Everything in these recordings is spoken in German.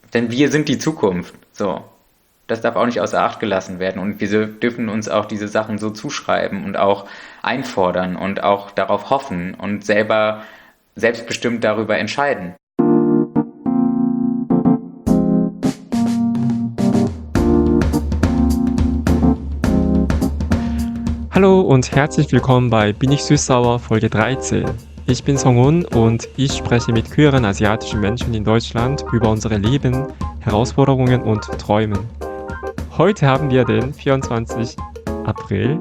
Denn wir sind die Zukunft. So. Das darf auch nicht außer Acht gelassen werden. Und wir dürfen uns auch diese Sachen so zuschreiben und auch einfordern und auch darauf hoffen und selber selbstbestimmt darüber entscheiden. Hallo und herzlich willkommen bei Bin ich süß-sauer Folge 13. Ich bin Song-un und ich spreche mit queeren asiatischen Menschen in Deutschland über unsere Leben, Herausforderungen und Träumen. Heute haben wir den 24. April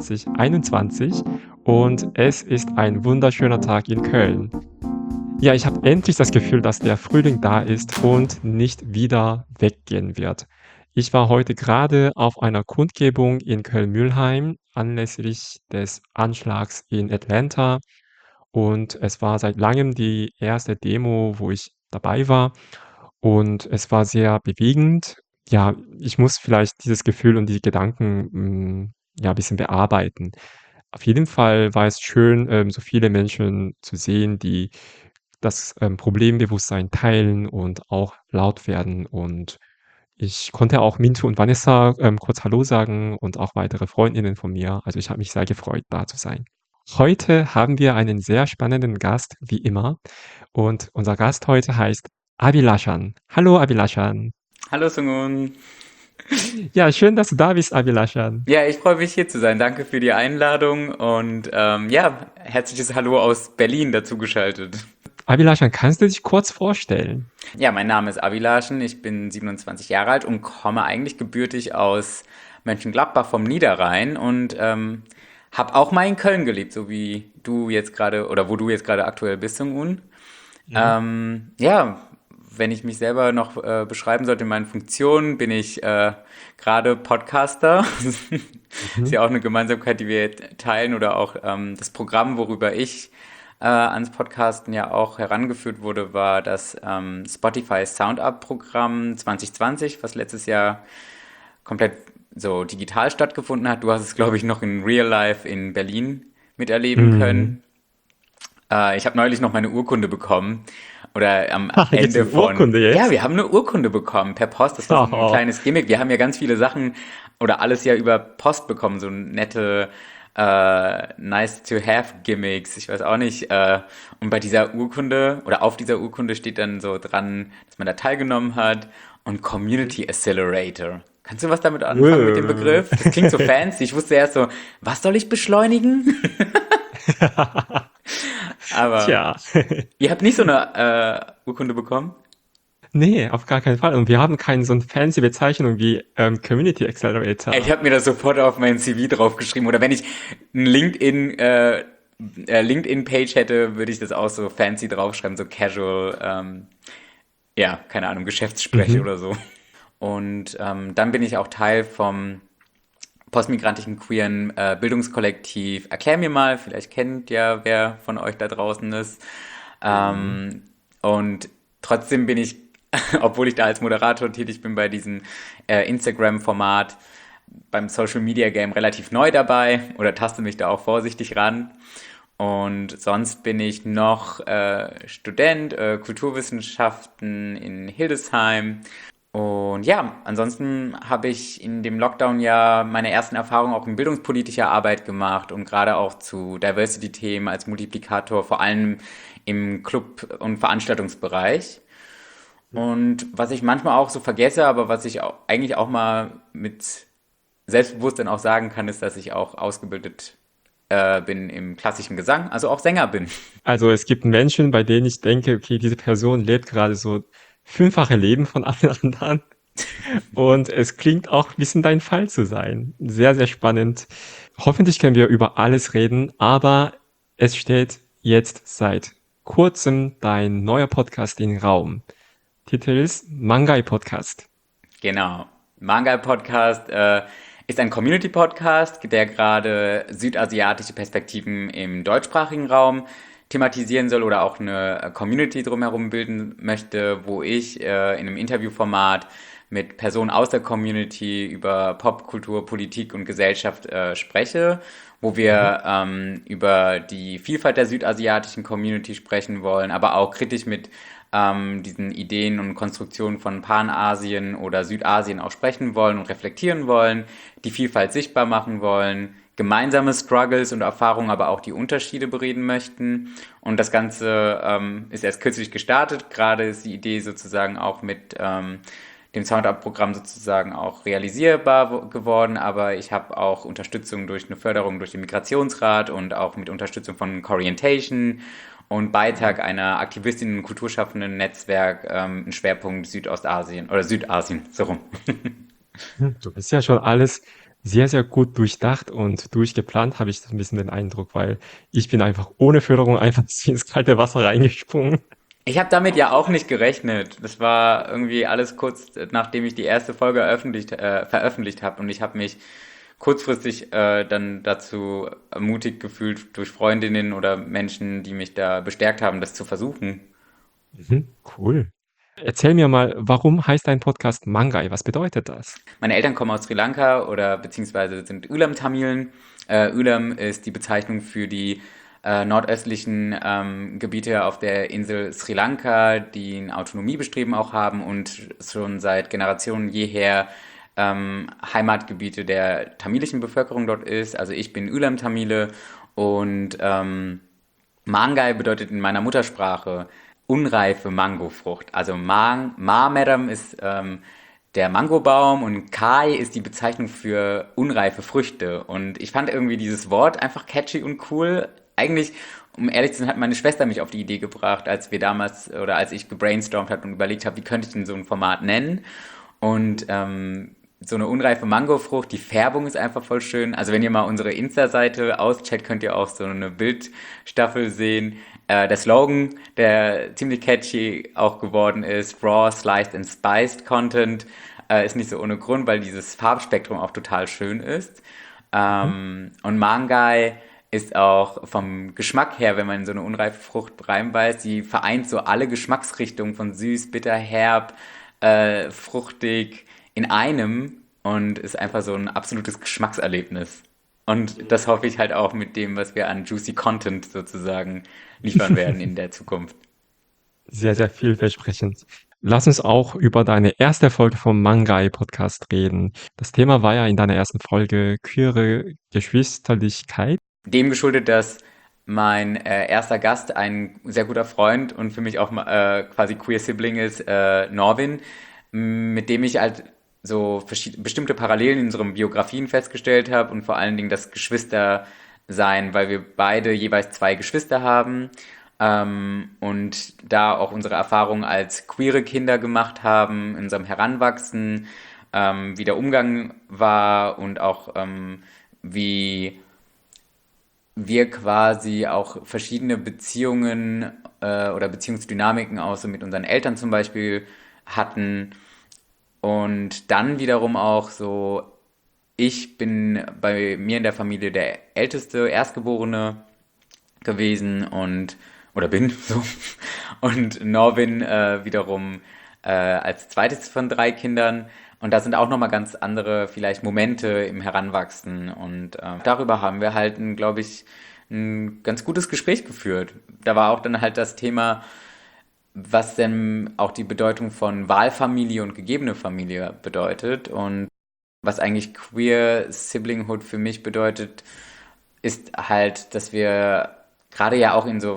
2021 und es ist ein wunderschöner Tag in Köln. Ja, ich habe endlich das Gefühl, dass der Frühling da ist und nicht wieder weggehen wird. Ich war heute gerade auf einer Kundgebung in Köln-Mülheim anlässlich des Anschlags in Atlanta und es war seit langem die erste Demo, wo ich dabei war und es war sehr bewegend. Ja, ich muss vielleicht dieses Gefühl und die Gedanken, ja, ein bisschen bearbeiten. Auf jeden Fall war es schön, so viele Menschen zu sehen, die das, Problembewusstsein teilen und auch laut werden. Und ich konnte auch Mintu und Vanessa, kurz Hallo sagen und auch weitere Freundinnen von mir. Also, ich habe mich sehr gefreut, da zu sein. Heute haben wir einen sehr spannenden Gast, wie immer. Und unser Gast heute heißt Abilashan. Hallo, Abilashan. Hallo Sungun. Ja, schön, dass du da bist, Abilashan. Ja, ich freue mich hier zu sein. Danke für die Einladung und ja, herzliches Hallo aus Berlin dazugeschaltet. Abilashan, kannst du dich kurz vorstellen? Ja, mein Name ist Avilaschen, ich bin 27 Jahre alt und komme eigentlich gebürtig aus Mönchengladbach vom Niederrhein und habe auch mal in Köln gelebt, so wie du jetzt gerade oder wo du jetzt gerade aktuell bist, Sungun. Ja. Ja, wenn ich mich selber noch beschreiben sollte in meinen Funktionen, bin ich gerade Podcaster. Ist Mhm. ja auch eine Gemeinsamkeit, die wir teilen oder auch das Programm, worüber ich ans Podcasten ja auch herangeführt wurde, war das Spotify Sound-Up-Programm 2020, was letztes Jahr komplett so digital stattgefunden hat. Du hast es, glaube ich, noch in Real Life in Berlin miterleben Mhm. können. Ich habe neulich noch meine Urkunde bekommen. Oder am Ha, jetzt Ende eine von, Urkunde ja, jetzt? wir haben eine Urkunde bekommen per Post. Das war so ein kleines Gimmick. Wir haben ja ganz viele Sachen oder alles ja über Post bekommen, so nette nice to have Gimmicks. Ich weiß auch nicht. Und bei dieser Urkunde oder auf dieser Urkunde steht dann so dran, dass man da teilgenommen hat und Community Accelerator. Kannst du was damit anfangen mit dem Wow. Begriff? Das klingt so fancy. Ich wusste erst so, was soll ich beschleunigen? Aber Tja. ihr habt nicht so eine Urkunde bekommen? Nee, auf gar keinen Fall. Und wir haben keine so 'n fancy Bezeichnung wie, Community Ich Accelerator. habe mir das sofort auf mein CV draufgeschrieben. Oder wenn ich ein LinkedIn-Page hätte, würde ich das auch so fancy draufschreiben, so casual, ja, keine Ahnung, Geschäftssprech Mhm. oder so. Und dann bin ich auch Teil vom postmigrantischen queeren Bildungskollektiv Erklär mir mal, vielleicht kennt ja wer von euch da draußen ist. Mhm. Und trotzdem bin ich, obwohl ich da als Moderator tätig bin bei diesem Instagram-Format, beim Social Media Game relativ neu dabei oder taste mich da auch vorsichtig ran. Und sonst bin ich noch Student, Kulturwissenschaften in Hildesheim. Und ja, ansonsten habe ich in dem Lockdown ja meine ersten Erfahrungen auch in bildungspolitischer Arbeit gemacht und gerade auch zu Diversity-Themen als Multiplikator, vor allem im Club- und Veranstaltungsbereich. Und was ich manchmal auch so vergesse, aber was ich auch, eigentlich auch mal mit Selbstbewusstsein auch sagen kann, ist, dass ich auch ausgebildet bin im klassischen Gesang, also auch Sänger bin. Also, es gibt Menschen, bei denen ich denke: „Okay, diese Person lebt gerade so fünffache Leben von allen anderen.“ Und es klingt auch bisschen dein Fall zu sein. Sehr, sehr spannend. Hoffentlich können wir über alles reden, aber es steht jetzt seit Kurzem dein neuer Podcast in den Raum. Titel ist Mangai Podcast. Genau. Manga Podcast ist ein Community-Podcast, der gerade südasiatische Perspektiven im deutschsprachigen Raum thematisieren soll oder auch eine Community drumherum bilden möchte, wo ich in einem Interviewformat mit Personen aus der Community über Popkultur, Politik und Gesellschaft spreche, wo Mhm. wir über die Vielfalt der südasiatischen Community sprechen wollen, aber auch kritisch mit diesen Ideen und Konstruktionen von Panasien oder Südasien auch sprechen wollen und reflektieren wollen, die Vielfalt sichtbar machen wollen, gemeinsame Struggles und Erfahrungen, aber auch die Unterschiede bereden möchten. Und das Ganze ist erst kürzlich gestartet. Gerade ist die Idee sozusagen auch mit dem Soundup-Programm sozusagen auch realisierbar geworden, aber ich habe auch Unterstützung durch eine Förderung durch den Migrationsrat und auch mit Unterstützung von Corientation und Beitrag einer Aktivistin und kulturschaffenden Netzwerk einen Schwerpunkt Südostasien oder Südasien, so rum. Du bist ja schon alles sehr, sehr gut durchdacht und durchgeplant, habe ich so ein bisschen den Eindruck, weil ich bin einfach ohne Förderung einfach ins kalte Wasser reingesprungen. Ich habe damit ja auch nicht gerechnet. Das war irgendwie alles kurz, nachdem ich die erste Folge veröffentlicht habe und ich habe mich kurzfristig dann dazu ermutigt gefühlt durch Freundinnen oder Menschen, die mich da bestärkt haben, das zu versuchen. Cool. Erzähl mir mal, warum heißt dein Podcast Mangai? Was bedeutet das? Meine Eltern kommen aus Sri Lanka oder beziehungsweise sind Ulam-Tamilen. Ulam ist die Bezeichnung für die nordöstlichen Gebiete auf der Insel Sri Lanka, die ein Autonomiebestreben auch haben und schon seit Generationen jeher Heimatgebiete der tamilischen Bevölkerung dort ist. Also ich bin Ulam-Tamile und Mangai bedeutet in meiner Muttersprache unreife Mangofrucht. Also Marmeram ist der Mangobaum und Kai ist die Bezeichnung für unreife Früchte. Und ich fand irgendwie dieses Wort einfach catchy und cool. Eigentlich, um ehrlich zu sein, hat meine Schwester mich auf die Idee gebracht, als wir damals oder als ich gebrainstormt habe und überlegt habe, wie könnte ich denn so ein Format nennen. Und so eine unreife Mangofrucht, die Färbung ist einfach voll schön. Also wenn ihr mal unsere Insta-Seite auscheckt, könnt ihr auch so eine Bildstaffel sehen. Der Slogan, der ziemlich catchy auch geworden ist, Raw, Sliced and Spiced Content, ist nicht so ohne Grund, weil dieses Farbspektrum auch total schön ist. Mhm. Und Mangai ist auch vom Geschmack her, wenn man in so eine unreife Frucht reinbeißt, sie vereint so alle Geschmacksrichtungen von süß, bitter, herb, fruchtig in einem und ist einfach so ein absolutes Geschmackserlebnis. Und das hoffe ich halt auch mit dem, was wir an Juicy Content sozusagen liefern werden in der Zukunft. Sehr, sehr vielversprechend. Lass uns auch über deine erste Folge vom Mangai-Podcast reden. Das Thema war ja in deiner ersten Folge queere Geschwisterlichkeit. Dem geschuldet, dass mein erster Gast ein sehr guter Freund und für mich auch quasi queer Sibling ist, Norvin, mit dem ich halt so bestimmte Parallelen in unseren Biografien festgestellt habe und vor allen Dingen das Geschwistersein, weil wir beide jeweils zwei Geschwister haben und da auch unsere Erfahrungen als queere Kinder gemacht haben, in unserem Heranwachsen, wie der Umgang war und auch wie wir quasi auch verschiedene Beziehungen oder Beziehungsdynamiken auch so mit unseren Eltern zum Beispiel hatten und dann wiederum auch so, ich bin bei mir in der Familie der älteste Erstgeborene gewesen und oder bin so und Norvin wiederum als zweites von drei Kindern und da sind auch nochmal ganz andere vielleicht Momente im Heranwachsen und darüber haben wir halt, glaube ich, ein ganz gutes Gespräch geführt. Da war auch dann halt das Thema, was denn auch die Bedeutung von Wahlfamilie und gegebene Familie bedeutet und was eigentlich Queer Siblinghood für mich bedeutet, ist halt, dass wir gerade ja auch in so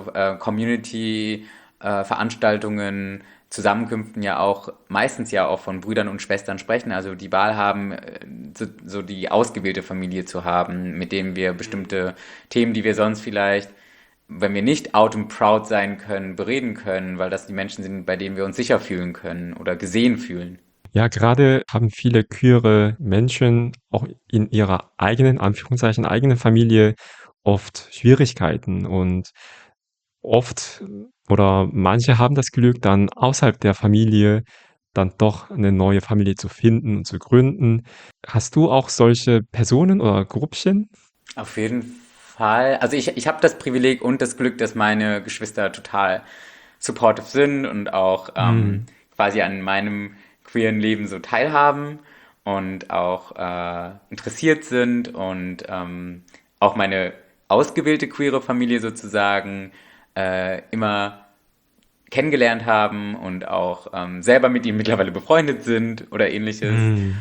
Community-Veranstaltungen, Zusammenkünften ja auch meistens ja auch von Brüdern und Schwestern sprechen, also die Wahl haben, so die ausgewählte Familie zu haben, mit denen wir bestimmte Themen, die wir sonst vielleicht, wenn wir nicht out and proud sein können, bereden können, weil das die Menschen sind, bei denen wir uns sicher fühlen können oder gesehen fühlen. Ja, gerade haben viele queere Menschen auch in ihrer eigenen, Anführungszeichen, eigenen Familie oft Schwierigkeiten und oft oder manche haben das Glück, dann außerhalb der Familie dann doch eine neue Familie zu finden und zu gründen. Hast du auch solche Personen oder Gruppchen? Auf jeden Fall. Also ich habe das Privileg und das Glück, dass meine Geschwister total supportive sind und auch Mhm. quasi an meinem queeren Leben so teilhaben und auch interessiert sind und auch meine ausgewählte queere Familie sozusagen immer kennengelernt haben und auch selber mit ihm mittlerweile befreundet sind oder ähnliches. Mhm.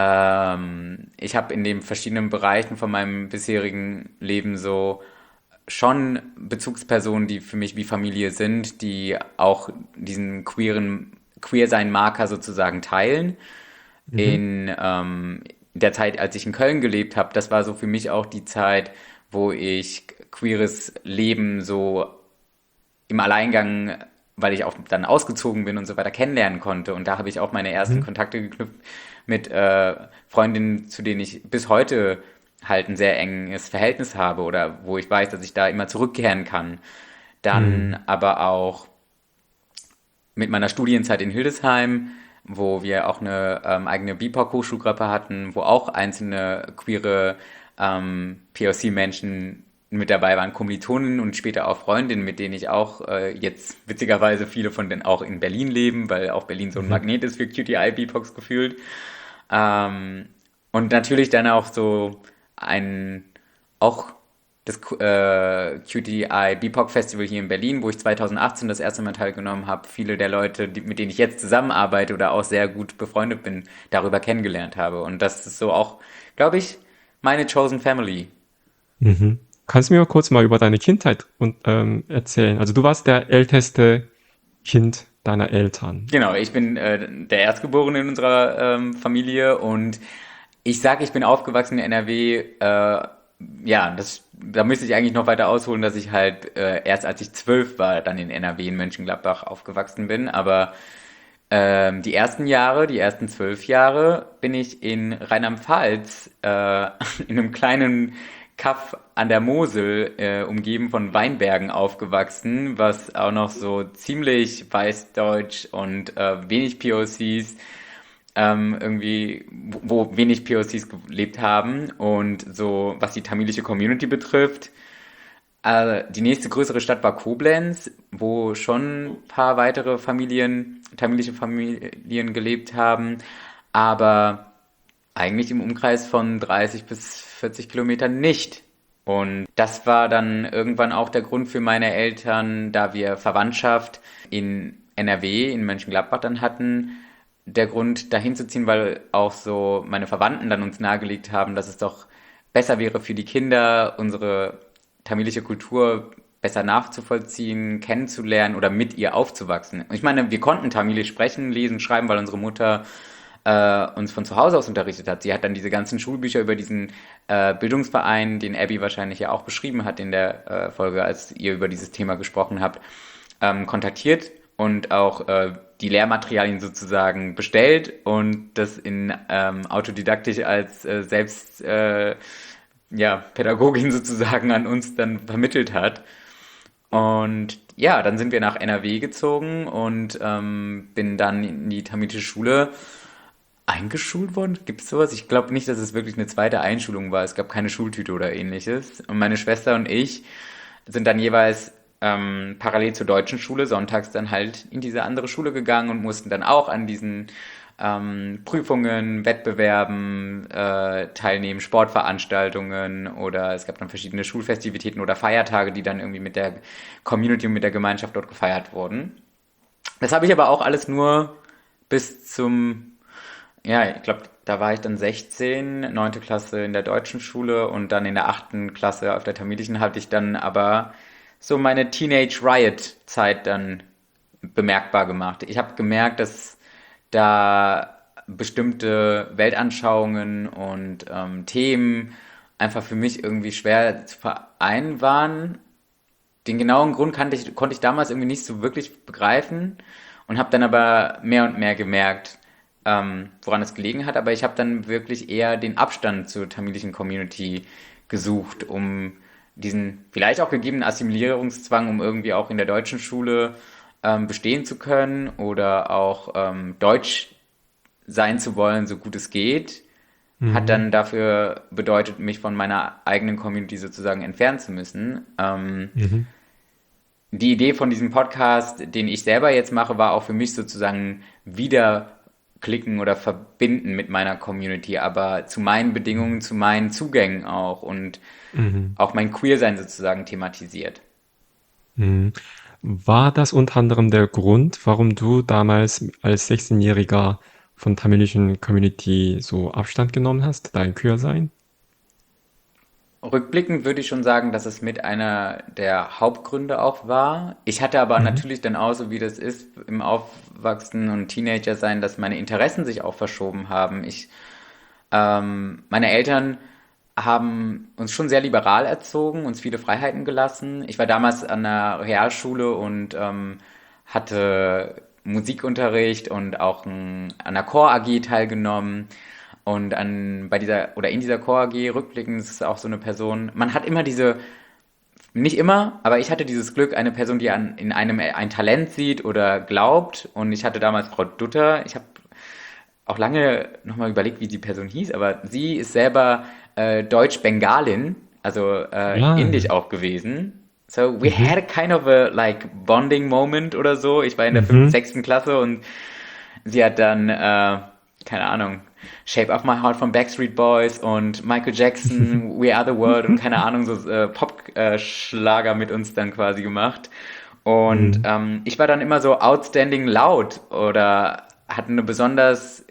Ich habe in den verschiedenen Bereichen von meinem bisherigen Leben so schon Bezugspersonen, die für mich wie Familie sind, die auch diesen Queer-Sein-Marker sozusagen teilen. Mhm. In der Zeit, als ich in Köln gelebt habe, das war so für mich auch die Zeit, wo ich queeres Leben so im Alleingang, weil ich auch dann ausgezogen bin und so weiter, kennenlernen konnte. Und da habe ich auch meine ersten Mhm. Kontakte geknüpft mit Freundinnen, zu denen ich bis heute halt ein sehr enges Verhältnis habe oder wo ich weiß, dass ich da immer zurückkehren kann. Dann Mhm. aber auch mit meiner Studienzeit in Hildesheim, wo wir auch eine eigene BIPOC-Hochschulgruppe hatten, wo auch einzelne queere POC-Menschen mit dabei waren, Kommilitonen und später auch Freundinnen, mit denen ich auch jetzt witzigerweise viele von denen auch in Berlin leben, weil auch Berlin so ein Mhm. Magnet ist für QTI-BIPOCs gefühlt. Ähm, und natürlich dann auch so ein, auch das QTI BIPOC Festival hier in Berlin, wo ich 2018 das erste Mal teilgenommen habe, viele der Leute, mit denen ich jetzt zusammenarbeite oder auch sehr gut befreundet bin, darüber kennengelernt habe. Und das ist so auch, glaube ich, meine Chosen Family. Mhm. Kannst du mir kurz mal über deine Kindheit erzählen? Also du warst der älteste Kind deiner Eltern. Genau, ich bin der Erstgeborene in unserer Familie und ich sage, ich bin aufgewachsen in NRW. Ja, da müsste ich eigentlich noch weiter ausholen, dass ich halt erst als ich 12 war, dann in NRW in Mönchengladbach aufgewachsen bin. Aber die ersten Jahre, die ersten 12 Jahre, bin ich in Rheinland-Pfalz in einem kleinen Kaff an der Mosel, umgeben von Weinbergen aufgewachsen, was auch noch so ziemlich weißdeutsch und wenig POCs irgendwie, wo wenig POCs gelebt haben und so, was die tamilische Community betrifft. Die nächste größere Stadt war Koblenz, wo schon ein paar weitere tamilische Familien gelebt haben, aber eigentlich im Umkreis von 30 bis 40 Kilometern nicht. Und das war dann irgendwann auch der Grund für meine Eltern, da wir Verwandtschaft in NRW, in Mönchengladbach dann hatten, der Grund dahin zu ziehen, weil auch so meine Verwandten dann uns nahegelegt haben, dass es doch besser wäre für die Kinder, unsere tamilische Kultur besser nachzuvollziehen, kennenzulernen oder mit ihr aufzuwachsen. Und ich meine, wir konnten Tamilisch sprechen, lesen, schreiben, weil unsere Mutter uns von zu Hause aus unterrichtet hat. Sie hat dann diese ganzen Schulbücher über diesen Bildungsverein, den Abby wahrscheinlich ja auch beschrieben hat in der Folge, als ihr über dieses Thema gesprochen habt, kontaktiert und auch die Lehrmaterialien sozusagen bestellt und das in autodidaktisch als selbst ja, Pädagogin sozusagen an uns dann vermittelt hat. Und ja, dann sind wir nach NRW gezogen und bin dann in die tamilische Schule eingeschult worden. Gibt es sowas? Ich glaube nicht, dass es wirklich eine zweite Einschulung war. Es gab keine Schultüte oder ähnliches. Und meine Schwester und ich sind dann jeweils parallel zur deutschen Schule sonntags dann halt in diese andere Schule gegangen und mussten dann auch an diesen Prüfungen, Wettbewerben teilnehmen, Sportveranstaltungen oder es gab dann verschiedene Schulfestivitäten oder Feiertage, die dann irgendwie mit der Community und mit der Gemeinschaft dort gefeiert wurden. Das habe ich aber auch alles nur bis zum, ja, ich glaube, da war ich dann 16, neunte Klasse in der deutschen Schule und dann in der achten Klasse auf der tamilischen hatte ich dann aber so meine Teenage Riot-Zeit dann bemerkbar gemacht. Ich habe gemerkt, dass da bestimmte Weltanschauungen und Themen einfach für mich irgendwie schwer zu vereinen waren. Den genauen Grund konnte ich damals irgendwie nicht so wirklich begreifen und habe dann aber mehr und mehr gemerkt, woran es gelegen hat. Aber ich habe dann wirklich eher den Abstand zur tamilischen Community gesucht, um diesen vielleicht auch gegebenen Assimilierungszwang, um irgendwie auch in der deutschen Schule bestehen zu können oder auch Deutsch sein zu wollen, so gut es geht, hat Mhm. dann dafür bedeutet, mich von meiner eigenen Community sozusagen entfernen zu müssen. Mhm. Die Idee von diesem Podcast, den ich selber jetzt mache, war auch für mich sozusagen wieder klicken oder verbinden mit meiner Community, aber zu meinen Bedingungen, zu meinen Zugängen auch und Mhm. auch mein Queersein sozusagen thematisiert. Mhm. War das unter anderem der Grund, warum du damals als 16-Jähriger von tamilischen Community so Abstand genommen hast, dein Queersein? Rückblickend würde ich schon sagen, dass es mit einer der Hauptgründe auch war. Ich hatte aber Mhm. natürlich dann auch, so wie das ist, im Aufwachsen und Teenager sein, dass meine Interessen sich auch verschoben haben. Meine Eltern haben uns schon sehr liberal erzogen, uns viele Freiheiten gelassen. Ich war damals an der Realschule und hatte Musikunterricht und auch an der Chor-AG teilgenommen. Und bei dieser, oder in dieser Chor-AG rückblickend ist es auch so eine Person, man hat immer diese, nicht immer, aber ich hatte dieses Glück, eine Person, die in einem ein Talent sieht oder glaubt. Und ich hatte damals Frau Dutter. Ich habe auch lange nochmal überlegt, wie die Person hieß, aber sie ist selber Deutsch-Bengalin, also Ah, indisch auch gewesen. So we mhm, had a kind of a like bonding moment oder so. Ich war in der fünften, mhm. sechsten Klasse und sie hat dann, keine Ahnung, Shape of My Heart von Backstreet Boys und Michael Jackson, We Are the World und keine Ahnung, so Pop-Schlager mit uns dann quasi gemacht. Und Mhm. ich war dann immer so outstanding laut oder hatte eine besonders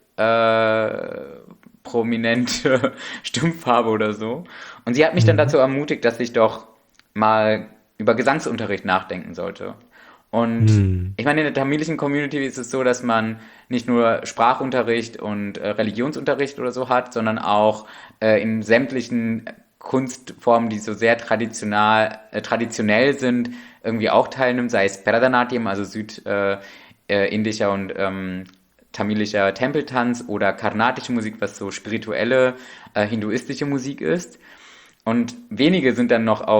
prominente Stimmfarbe oder so. Und sie hat mich dann Mhm. dazu ermutigt, dass ich doch mal über Gesangsunterricht nachdenken sollte. Und Mhm. ich meine, in der tamilischen Community ist es so, dass man nicht nur Sprachunterricht und Religionsunterricht oder so hat, sondern auch in sämtlichen Kunstformen, die so sehr traditionell sind, irgendwie auch teilnimmt, sei es Bharatanatyam, also südindischer und tamilischer Tempeltanz oder karnatische Musik, was so spirituelle hinduistische Musik ist. Und wenige sind dann noch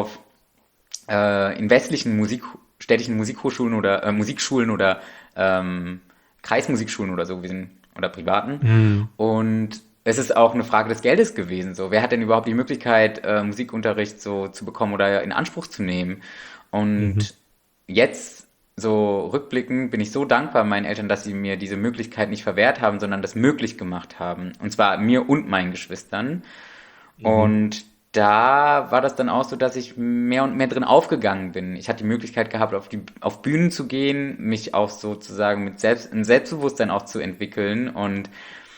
in westlichen städtischen Musikhochschulen oder Musikschulen oder Kreismusikschulen oder so gewesen oder privaten. Mhm. Und es ist auch eine Frage des Geldes gewesen. So, wer hat denn überhaupt die Möglichkeit, Musikunterricht so zu bekommen oder in Anspruch zu nehmen? Mhm. Und jetzt so rückblickend bin ich so dankbar meinen Eltern, dass sie mir diese Möglichkeit nicht verwehrt haben, sondern das möglich gemacht haben. Und zwar mir und meinen Geschwistern. Mhm. Und da war das dann auch so, dass ich mehr und mehr drin aufgegangen bin. Ich hatte die Möglichkeit gehabt, auf Bühnen zu gehen, mich auch sozusagen ein Selbstbewusstsein auch zu entwickeln. Und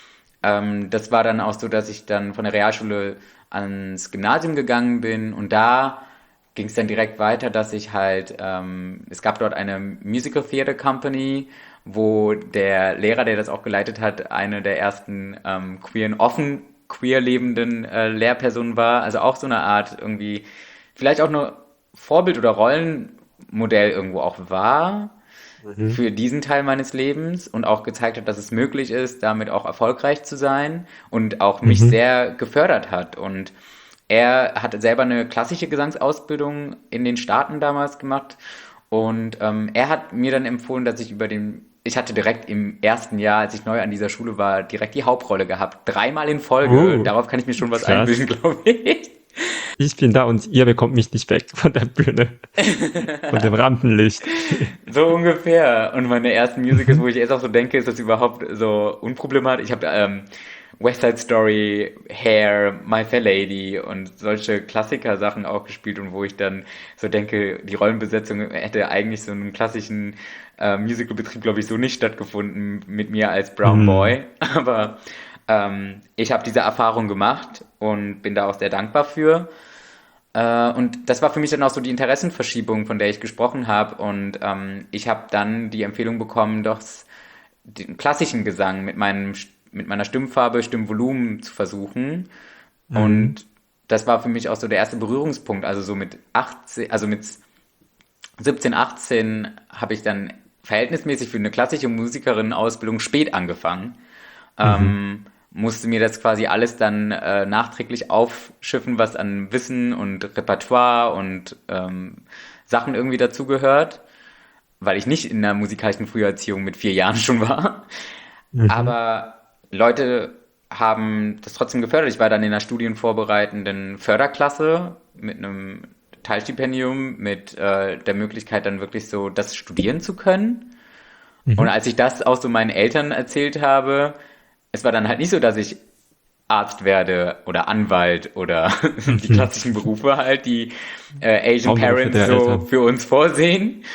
das war dann auch so, dass ich dann von der Realschule ans Gymnasium gegangen bin und da ging es dann direkt weiter, dass ich halt, es gab dort eine Musical Theater Company, wo der Lehrer, der das auch geleitet hat, eine der ersten offen queer lebenden Lehrpersonen war. Also auch so eine Art irgendwie, vielleicht auch eine Vorbild- oder Rollenmodell irgendwo auch war Mhm. für diesen Teil meines Lebens und auch gezeigt hat, dass es möglich ist, damit auch erfolgreich zu sein und auch mich Mhm. sehr gefördert hat. Und er hatte selber eine klassische Gesangsausbildung in den Staaten damals gemacht und er hat mir dann empfohlen, dass ich hatte direkt im ersten Jahr, als ich neu an dieser Schule war, direkt die Hauptrolle gehabt. Dreimal in Folge. Oh, Darauf kann ich mir schon was einbilden, krass. glaube ich. Ich bin da und ihr bekommt mich nicht weg von der Bühne, von dem Rampenlicht. So ungefähr. Und meine ersten Musicals, Mhm. wo ich erst auch so denke, ist das überhaupt so unproblematisch? Ich habe West Side Story, Hair, My Fair Lady und solche Klassiker-Sachen auch gespielt und wo ich dann so denke, die Rollenbesetzung hätte eigentlich so in einem klassischen Musicalbetrieb, glaube ich, so nicht stattgefunden mit mir als Brown Mhm. Boy. Aber ich habe diese Erfahrung gemacht und bin da auch sehr dankbar für. Und das war für mich dann auch so die Interessenverschiebung, von der ich gesprochen habe. Und ich habe dann die Empfehlung bekommen, doch den klassischen Gesang mit meiner Stimmfarbe, Stimmvolumen zu versuchen. Mhm. Und das war für mich auch so der erste Berührungspunkt. Also so mit 18, also mit 17, 18 habe ich dann verhältnismäßig für eine klassische Musikerin-Ausbildung spät angefangen. Mhm. Musste mir das quasi alles dann nachträglich aufschiffen, was an Wissen und Repertoire und Sachen irgendwie dazugehört, weil ich nicht in der musikalischen Früherziehung mit 4 Jahren schon war. Mhm. Aber Leute haben das trotzdem gefördert. Ich war dann in einer studienvorbereitenden Förderklasse mit einem Teilstipendium, mit der Möglichkeit dann wirklich so das studieren zu können. Und Mhm. als ich das auch so meinen Eltern erzählt habe, es war dann halt nicht so, dass ich Arzt werde oder Anwalt oder die Mhm. klassischen Berufe halt, die Asian Traumberufe Parents der so Eltern. für uns vorsehen.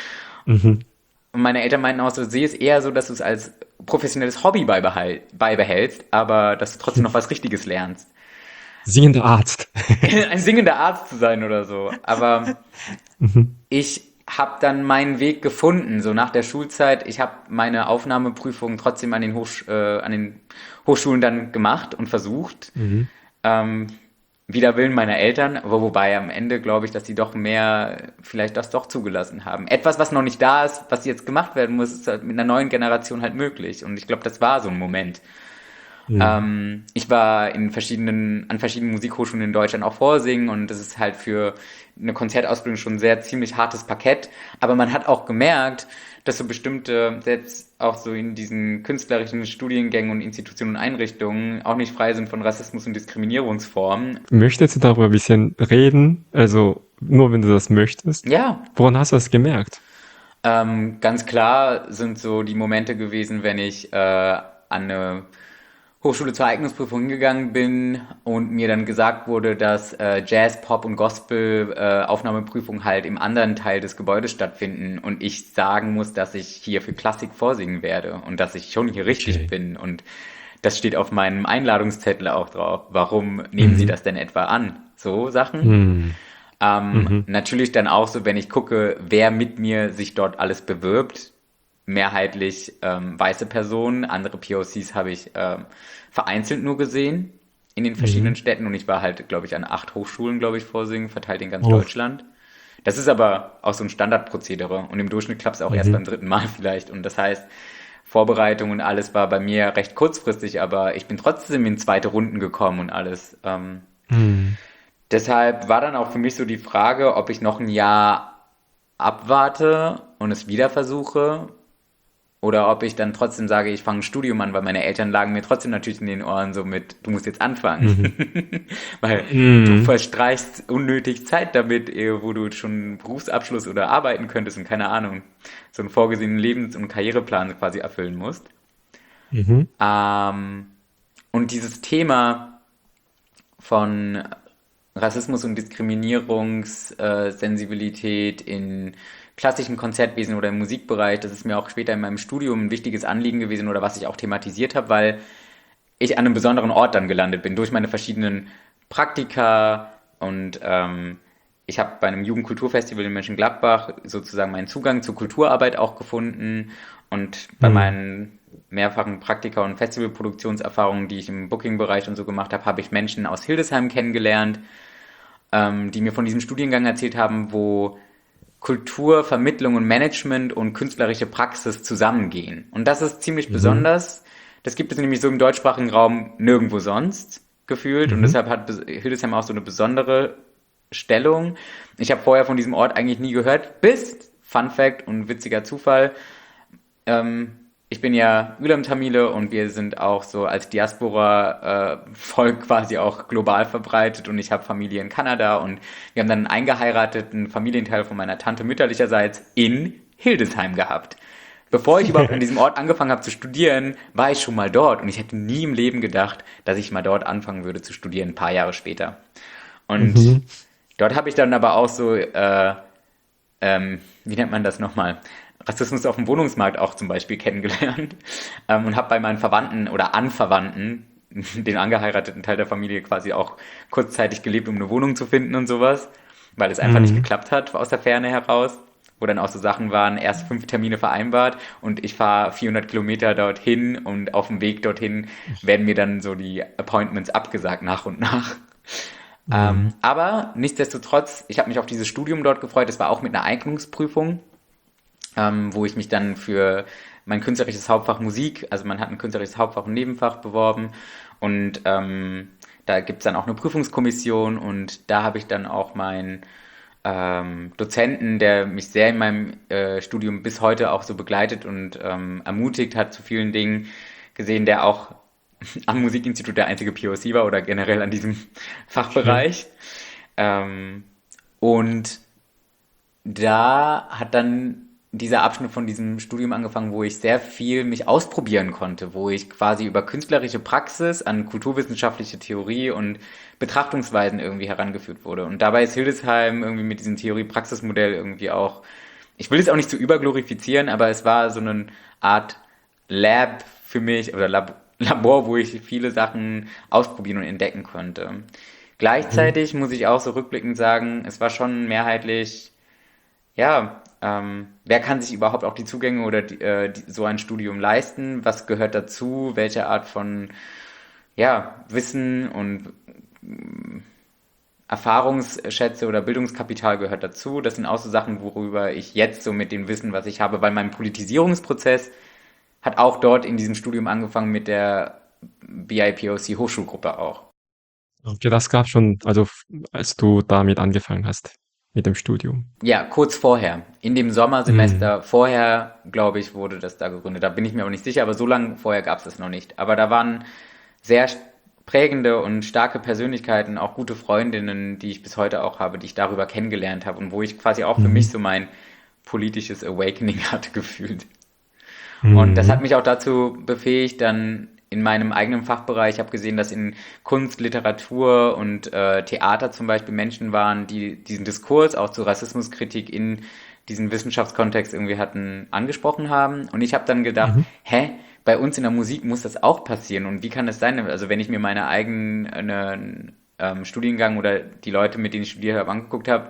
Mhm. Und meine Eltern meinten auch so, sehe es eher so, dass du es als professionelles Hobby beibehältst, aber dass du trotzdem noch was Richtiges lernst. Singender Arzt. Ein singender Arzt zu sein oder so. Aber Mhm. ich habe dann meinen Weg gefunden, so nach der Schulzeit. Ich habe meine Aufnahmeprüfungen trotzdem an den Hochschulen dann gemacht und versucht. Mhm. Ähm, Wider Willen meiner Eltern, aber wobei am Ende glaube ich, dass sie doch mehr vielleicht das doch zugelassen haben. Etwas, was noch nicht da ist, was jetzt gemacht werden muss, ist halt mit einer neuen Generation halt möglich. Und ich glaube, das war so ein Moment. Mhm. Ich war an verschiedenen Musikhochschulen in Deutschland auch vorsingen und das ist halt für eine Konzertausbildung schon ein sehr ziemlich hartes Parkett. Aber man hat auch gemerkt, dass so bestimmte, selbst auch so in diesen künstlerischen Studiengängen und Institutionen und Einrichtungen auch nicht frei sind von Rassismus und Diskriminierungsformen. Möchtest du darüber ein bisschen reden? Also nur wenn du das möchtest. Ja, Woran hast du das gemerkt? ganz klar sind so die Momente gewesen, wenn ich an eine Hochschule zur Eignungsprüfung hingegangen bin und mir dann gesagt wurde, dass Jazz, Pop und Gospel Aufnahmeprüfungen halt im anderen Teil des Gebäudes stattfinden und ich sagen muss, dass ich hier für Klassik vorsingen werde und dass ich schon hier richtig Okay. bin und das steht auf meinem Einladungszettel auch drauf. Warum nehmen Sie Mhm. das denn etwa an? So Sachen. Mhm. Mhm. Natürlich dann auch so, wenn ich gucke, wer mit mir sich dort alles bewirbt, mehrheitlich weiße Personen, andere POCs habe ich vereinzelt nur gesehen in den verschiedenen Mhm. Städten und ich war halt, glaube ich, an 8 Hochschulen, glaube ich, vorsingen, verteilt in ganz Oh. Deutschland. Das ist aber auch so ein Standardprozedere und im Durchschnitt klappt es auch erst Mhm. beim dritten Mal vielleicht und das heißt, Vorbereitung und alles war bei mir recht kurzfristig, aber ich bin trotzdem in zweite Runden gekommen und alles. Mhm. Deshalb war dann auch für mich so die Frage, ob ich noch ein Jahr abwarte und es wieder versuche oder ob ich dann trotzdem sage, ich fange ein Studium an, weil meine Eltern lagen mir trotzdem natürlich in den Ohren so mit, du musst jetzt Mhm. anfangen. Weil du Mhm. verstreichst unnötig Zeit damit, wo du schon einen Berufsabschluss oder arbeiten könntest und keine Ahnung, so einen vorgesehenen Lebens- und Karriereplan quasi erfüllen musst. Mhm. Ähm, und dieses Thema von Rassismus und Diskriminierungssensibilität in klassischen Konzertwesen oder im Musikbereich, das ist mir auch später in meinem Studium ein wichtiges Anliegen gewesen oder was ich auch thematisiert habe, weil ich an einem besonderen Ort dann gelandet bin durch meine verschiedenen Praktika und ich habe bei einem Jugendkulturfestival in Mönchengladbach sozusagen meinen Zugang zur Kulturarbeit auch gefunden und bei Mhm. meinen mehrfachen Praktika- und Festivalproduktionserfahrungen, die ich im Booking-Bereich und so gemacht habe, habe ich Menschen aus Hildesheim kennengelernt, die mir von diesem Studiengang erzählt haben, wo Kultur, Vermittlung und Management und künstlerische Praxis zusammengehen. Und das ist ziemlich Mhm. besonders. Das gibt es nämlich so im deutschsprachigen Raum nirgendwo sonst gefühlt und Mhm. deshalb hat Hildesheim auch so eine besondere Stellung. Ich habe vorher von diesem Ort eigentlich nie gehört, bis, Fun Fact und witziger Zufall, ich bin ja Ülam-Tamile und wir sind auch so als Diaspora-Volk quasi auch global verbreitet und ich habe Familie in Kanada und wir haben dann einen eingeheirateten Familienteil von meiner Tante mütterlicherseits in Hildesheim gehabt. Bevor ich überhaupt an diesem Ort angefangen habe zu studieren, war ich schon mal dort und ich hätte nie im Leben gedacht, dass ich mal dort anfangen würde zu studieren, ein paar Jahre später. Und Mhm. dort habe ich dann aber auch so wie nennt man das nochmal? Rassismus auf dem Wohnungsmarkt auch zum Beispiel kennengelernt und habe bei meinen Verwandten oder Anverwandten, den angeheirateten Teil der Familie quasi auch kurzzeitig gelebt, um eine Wohnung zu finden und sowas, weil es einfach nicht Mhm. geklappt hat aus der Ferne heraus, wo dann auch so Sachen waren, erst 5 Termine vereinbart und ich fahre 400 Kilometer dorthin und auf dem Weg dorthin werden mir dann so die Appointments abgesagt nach und nach. Mhm. Aber nichtsdestotrotz, ich habe mich auf dieses Studium dort gefreut. Es war auch mit einer Eignungsprüfung, wo ich mich dann für mein künstlerisches Hauptfach Musik, also man hat ein künstlerisches Hauptfach und Nebenfach beworben und da gibt's dann auch eine Prüfungskommission und da habe ich dann auch meinen Dozenten, der mich sehr in meinem Studium bis heute auch so begleitet und ermutigt hat zu vielen Dingen, gesehen, der auch am Musikinstitut der einzige POC war oder generell an diesem Okay. Fachbereich. Ähm, und da hat dann dieser Abschnitt von diesem Studium angefangen, wo ich sehr viel mich ausprobieren konnte, wo ich quasi über künstlerische Praxis an kulturwissenschaftliche Theorie und Betrachtungsweisen irgendwie herangeführt wurde. Und dabei ist Hildesheim irgendwie mit diesem Theorie-Praxis-Modell irgendwie auch ich will es auch nicht zu überglorifizieren, aber es war so eine Art Lab für mich oder Labor, wo ich viele Sachen ausprobieren und entdecken konnte. Mhm. Gleichzeitig muss ich auch so rückblickend sagen, es war schon mehrheitlich, ja, wer kann sich überhaupt auch die Zugänge oder so ein Studium leisten? Was gehört dazu? Welche Art von, ja, Wissen und Erfahrungsschätze oder Bildungskapital gehört dazu? Das sind auch so Sachen, worüber ich jetzt so mit dem Wissen, was ich habe, weil mein Politisierungsprozess hat auch dort in diesem Studium angefangen mit der BIPOC Hochschulgruppe auch. Okay, das gab schon, also als du damit angefangen hast, mit dem Studium. Ja, kurz vorher. In dem Mhm. Sommersemester vorher, glaube ich, wurde das da gegründet. Da bin ich mir auch nicht sicher, aber so lange vorher gab es das noch nicht. Aber da waren sehr prägende und starke Persönlichkeiten, auch gute Freundinnen, die ich bis heute auch habe, die ich darüber kennengelernt habe und wo ich quasi auch für mich Mhm. so mein politisches Awakening hatte gefühlt. Und das hat Mhm. mich auch dazu befähigt, dann in meinem eigenen Fachbereich, ich habe gesehen, dass in Kunst, Literatur und Theater zum Beispiel Menschen waren, die diesen Diskurs auch zur Rassismuskritik in diesen Wissenschaftskontext irgendwie hatten angesprochen haben. Und ich habe dann gedacht, Mhm. hä, bei uns in der Musik muss das auch passieren. Und wie kann das sein? Also wenn ich mir meine eigenen Studiengang oder die Leute, mit denen ich studiert habe, angeguckt habe,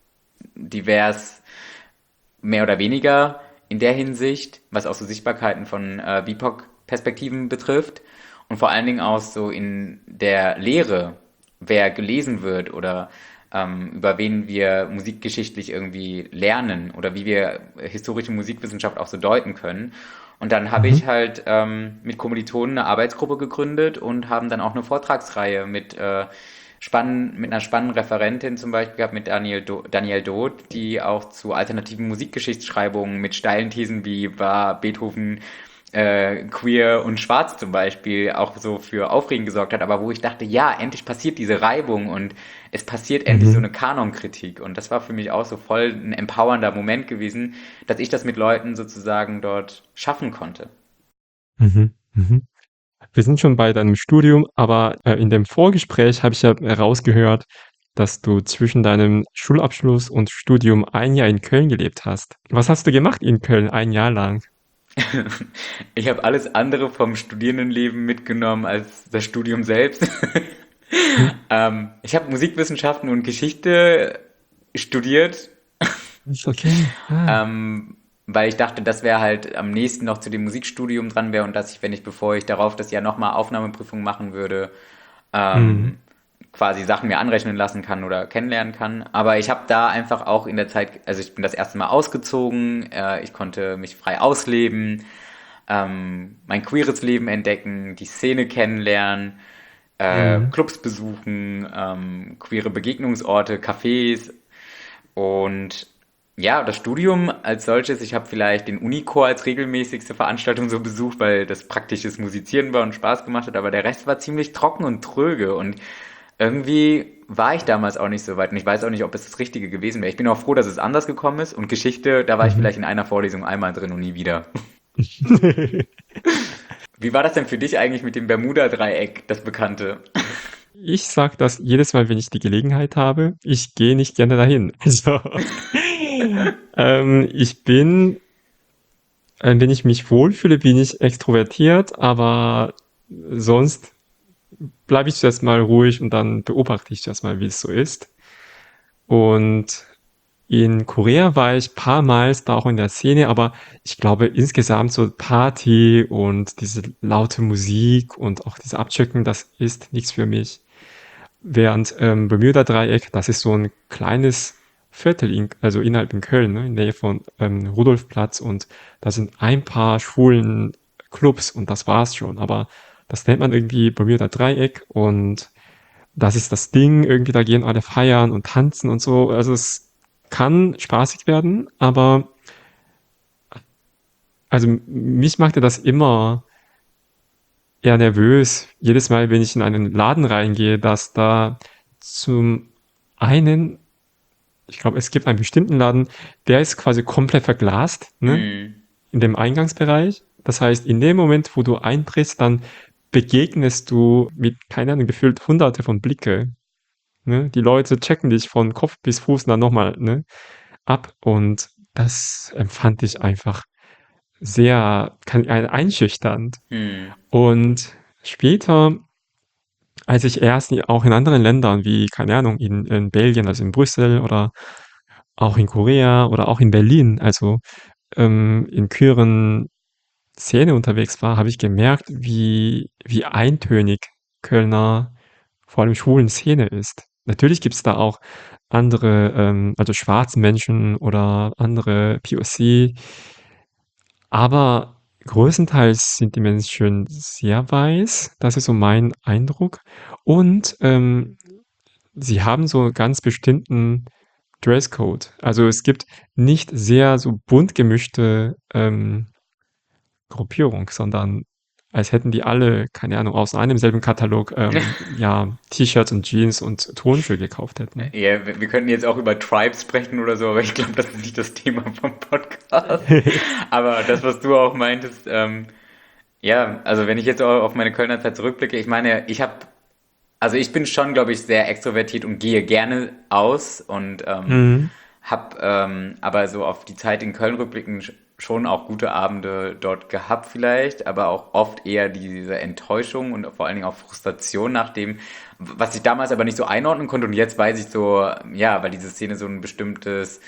divers mehr oder weniger in der Hinsicht, was auch so Sichtbarkeiten von BIPOC-Perspektiven betrifft und vor allen Dingen auch so in der Lehre, wer gelesen wird oder über wen wir musikgeschichtlich irgendwie lernen oder wie wir historische Musikwissenschaft auch so deuten können. Und dann habe Mhm. ich halt mit Kommilitonen eine Arbeitsgruppe gegründet und haben dann auch eine Vortragsreihe mit einer spannenden Referentin zum Beispiel gehabt, mit Daniel Doth, die auch zu alternativen Musikgeschichtsschreibungen mit steilen Thesen wie war Beethoven queer und schwarz zum Beispiel auch so für Aufregen gesorgt hat, aber wo ich dachte, ja, endlich passiert diese Reibung und es passiert endlich so Mhm. eine Kanonkritik und das war für mich auch so voll ein empowernder Moment gewesen, dass ich das mit Leuten sozusagen dort schaffen konnte. Mhm. Mhm. Wir sind schon bei deinem Studium, aber in dem Vorgespräch habe ich ja herausgehört, dass du zwischen deinem Schulabschluss und Studium ein Jahr in Köln gelebt hast. Was hast du gemacht in Köln ein Jahr lang? Ich habe alles andere vom Studierendenleben mitgenommen als das Studium selbst. Hm? Ich habe Musikwissenschaften und Geschichte studiert, Ist okay. Ah. weil ich dachte, das wäre halt am nächsten noch zu dem Musikstudium dran wäre und dass ich, wenn ich, bevor ich darauf das Jahr nochmal Aufnahmeprüfung machen würde, Mhm. quasi Sachen mir anrechnen lassen kann oder kennenlernen kann. Aber ich habe da einfach auch in der Zeit, also ich bin das erste Mal ausgezogen, ich konnte mich frei ausleben, mein queeres Leben entdecken, die Szene kennenlernen, Mhm. Clubs besuchen, queere Begegnungsorte, Cafés und ja, das Studium als solches, ich habe vielleicht den Unichor als regelmäßigste Veranstaltung so besucht, weil das praktisches Musizieren war und Spaß gemacht hat, aber der Rest war ziemlich trocken und tröge und irgendwie war ich damals auch nicht so weit und ich weiß auch nicht, ob es das Richtige gewesen wäre. Ich bin auch froh, dass es anders gekommen ist und Geschichte, da war ich Mhm. vielleicht in einer Vorlesung einmal drin und nie wieder. Wie war das denn für dich eigentlich mit dem Bermuda-Dreieck, das Bekannte? Ich sage das jedes Mal, wenn ich die Gelegenheit habe. Ich gehe nicht gerne dahin. Also, ich bin, wenn ich mich wohlfühle, bin ich extrovertiert, aber sonst bleibe ich zuerst mal ruhig und dann beobachte ich zuerst mal, wie es so ist. Und in Korea war ich paar Mal da auch in der Szene, aber ich glaube insgesamt so Party und diese laute Musik und auch diese Abchecken, das ist nichts für mich. Während Bermuda-Dreieck, das ist so ein kleines Viertel, also innerhalb in Köln, ne, in der Nähe von Rudolfplatz und da sind ein paar schwulen Clubs und das war's schon. Aber das nennt man irgendwie Bermuda-Dreieck und das ist das Ding, irgendwie da gehen alle feiern und tanzen und so. Also es kann spaßig werden, aber also mich machte das immer eher nervös, jedes Mal, wenn ich in einen Laden reingehe, dass da zum einen, ich glaube, es gibt einen bestimmten Laden, der ist quasi komplett verglast, ne, Hm. in dem Eingangsbereich. Das heißt, in dem Moment, wo du eintrittst, dann begegnest du mit, keine Ahnung, gefühlt hunderte von Blicke. Ne? Die Leute checken dich von Kopf bis Fuß dann nochmal, ne, ab und das empfand ich einfach sehr einschüchternd. Hm. Und später, als ich erst auch in anderen Ländern wie, keine Ahnung, in Belgien, also in Brüssel oder auch in Korea oder auch in Berlin, also in queeren Szene unterwegs war, habe ich gemerkt, wie eintönig Kölner, vor allem schwulen Szene ist. Natürlich gibt's da auch andere, also schwarze Menschen oder andere POC, aber größtenteils sind die Menschen sehr weiß. Das ist so mein Eindruck. Und sie haben so einen ganz bestimmten Dresscode. Also es gibt nicht sehr so bunt gemischte Gruppierung, sondern als hätten die alle, keine Ahnung, aus einem selben Katalog ja T-Shirts und Jeans und Turnschuhe gekauft hätten. Ja, wir könnten jetzt auch über Tribes sprechen oder so, aber ich glaube, das ist nicht das Thema vom Podcast. Aber das, was du auch meintest, ja, also wenn ich jetzt auch auf meine Kölner Zeit zurückblicke, ich meine, also ich bin schon, glaube ich, sehr extrovertiert und gehe gerne aus und Mhm. hab aber so auf die Zeit in Köln rückblickend schon auch gute Abende dort gehabt vielleicht, aber auch oft eher diese Enttäuschung und vor allen Dingen auch Frustration nach dem, was ich damals aber nicht so einordnen konnte und jetzt weiß ich so, ja, weil diese Szene so ein bestimmtes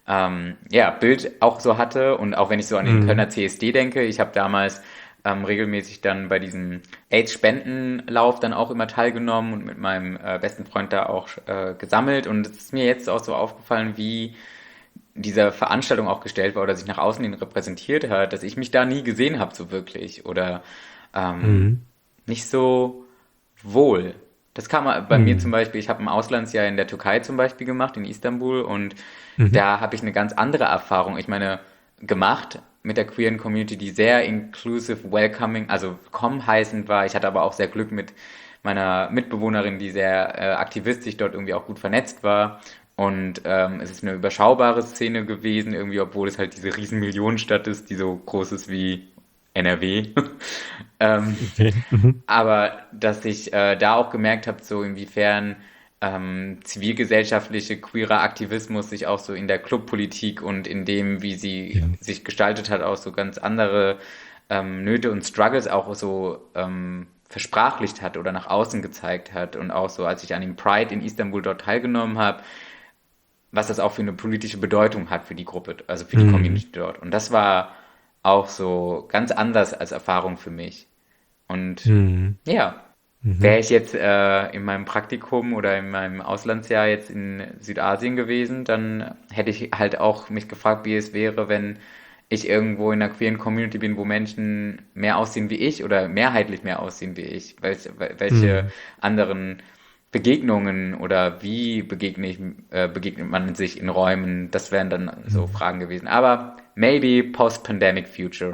ja, Bild auch so hatte und auch wenn ich so an den Mhm. Kölner CSD denke, ich habe damals regelmäßig dann bei diesem AIDS-Spendenlauf dann auch immer teilgenommen und mit meinem besten Freund da auch gesammelt und es ist mir jetzt auch so aufgefallen, wie dieser Veranstaltung auch gestellt war oder sich nach außen hin repräsentiert hat, dass ich mich da nie gesehen habe so wirklich oder Mhm. nicht so wohl. Das kam bei mir zum Mhm. Beispiel, ich habe ein Auslandsjahr in der Türkei zum Beispiel gemacht, in Istanbul, und Mhm. da habe ich eine ganz andere Erfahrung, ich meine, gemacht mit der queeren Community, die sehr inclusive, welcoming, also komm heißend war. Ich hatte aber auch sehr Glück mit meiner Mitbewohnerin, die sehr aktivistisch dort irgendwie auch gut vernetzt war. Und es ist eine überschaubare Szene gewesen, irgendwie, obwohl es halt diese riesen Millionenstadt ist, die so groß ist wie NRW. ähm, Okay. Mhm. aber dass ich da auch gemerkt habe, so inwiefern zivilgesellschaftliche queerer Aktivismus sich auch so in der Clubpolitik und in dem, wie sie Ja. sich gestaltet hat, auch so ganz andere Nöte und Struggles auch so versprachlicht hat oder nach außen gezeigt hat. Und auch so, als ich an dem Pride in Istanbul dort teilgenommen habe, was das auch für eine politische Bedeutung hat für die Gruppe, also für die Mhm. Community dort. Und das war auch so ganz anders als Erfahrung für mich. Und Mhm. ja, wäre Mhm. ich jetzt in meinem Praktikum oder in meinem Auslandsjahr jetzt in Südasien gewesen, dann hätte ich halt auch mich gefragt, wie es wäre, wenn ich irgendwo in einer queeren Community bin, wo Menschen mehr aussehen wie ich oder mehrheitlich mehr aussehen wie ich. Welche Mhm. anderen Begegnungen oder wie begegnet man sich in Räumen? Das wären dann so Mhm. Fragen gewesen. Aber maybe post-pandemic future.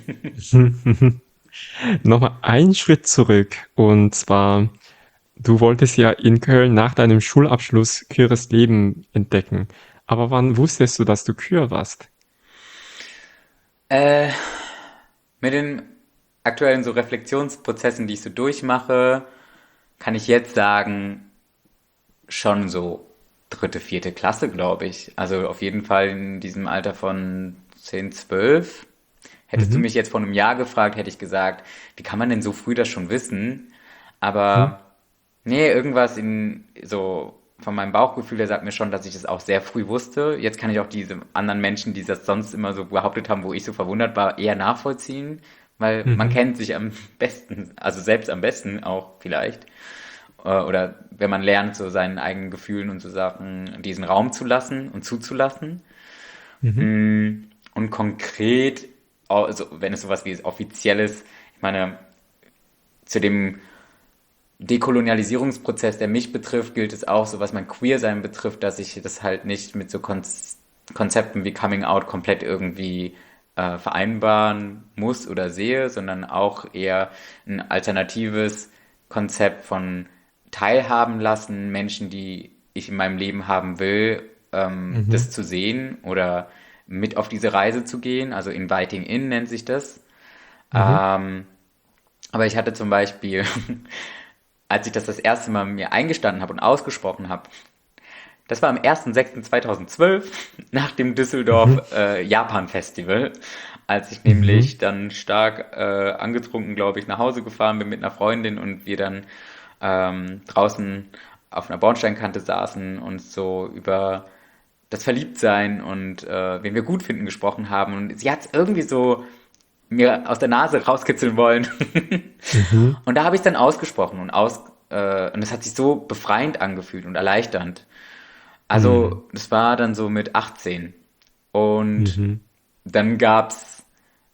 Nochmal einen Schritt zurück. Und zwar, du wolltest ja in Köln nach deinem Schulabschluss queeres Leben entdecken. Aber wann wusstest du, dass du queer warst? Äh, mit den aktuellen so Reflexionsprozessen, die ich so durchmache, kann ich jetzt sagen, schon so dritte, vierte Klasse, glaube ich. Also auf jeden Fall in diesem Alter von 10, 12. Hättest du Mhm. mich jetzt vor einem Jahr gefragt, hätte ich gesagt, wie kann man denn so früh das schon wissen? Mhm. Aber nee, irgendwas in so von meinem Bauchgefühl, der sagt mir schon, dass ich es auch sehr früh wusste. Jetzt kann ich auch diese anderen Menschen, die das sonst immer so behauptet haben, wo ich so verwundert war, eher nachvollziehen, weil man Mhm. kennt sich am besten, also selbst am besten auch vielleicht. Oder wenn man lernt, so seinen eigenen Gefühlen und so Sachen diesen Raum zu lassen und zuzulassen. Mhm. Und konkret, also wenn es sowas wie offizielles, ich meine, zu dem Dekolonialisierungsprozess, der mich betrifft, gilt es auch, so was mein Queersein betrifft, dass ich das halt nicht mit so Konzepten wie Coming Out komplett irgendwie vereinbaren muss oder sehe, sondern auch eher ein alternatives Konzept von teilhaben lassen, Menschen, die ich in meinem Leben haben will, das Mhm. zu sehen oder mit auf diese Reise zu gehen. Also Inviting In nennt sich das. Mhm. Ähm, aber ich hatte zum Beispiel als ich das erste Mal mir eingestanden habe und ausgesprochen habe, Das war am 1.6.2012 nach dem Mhm. Düsseldorf Japan-Festival, als ich Mhm. nämlich dann stark angetrunken, glaube ich, nach Hause gefahren bin mit einer Freundin und wir dann draußen auf einer Bordsteinkante saßen und so über das Verliebtsein und wen wir gut finden gesprochen haben. Und sie hat es irgendwie so mir aus der Nase rauskitzeln wollen. Mhm. Und da habe ich es dann ausgesprochen und es hat sich so befreiend angefühlt und erleichternd. Mhm. Also, das war dann so mit 18. Und Mhm. dann gab's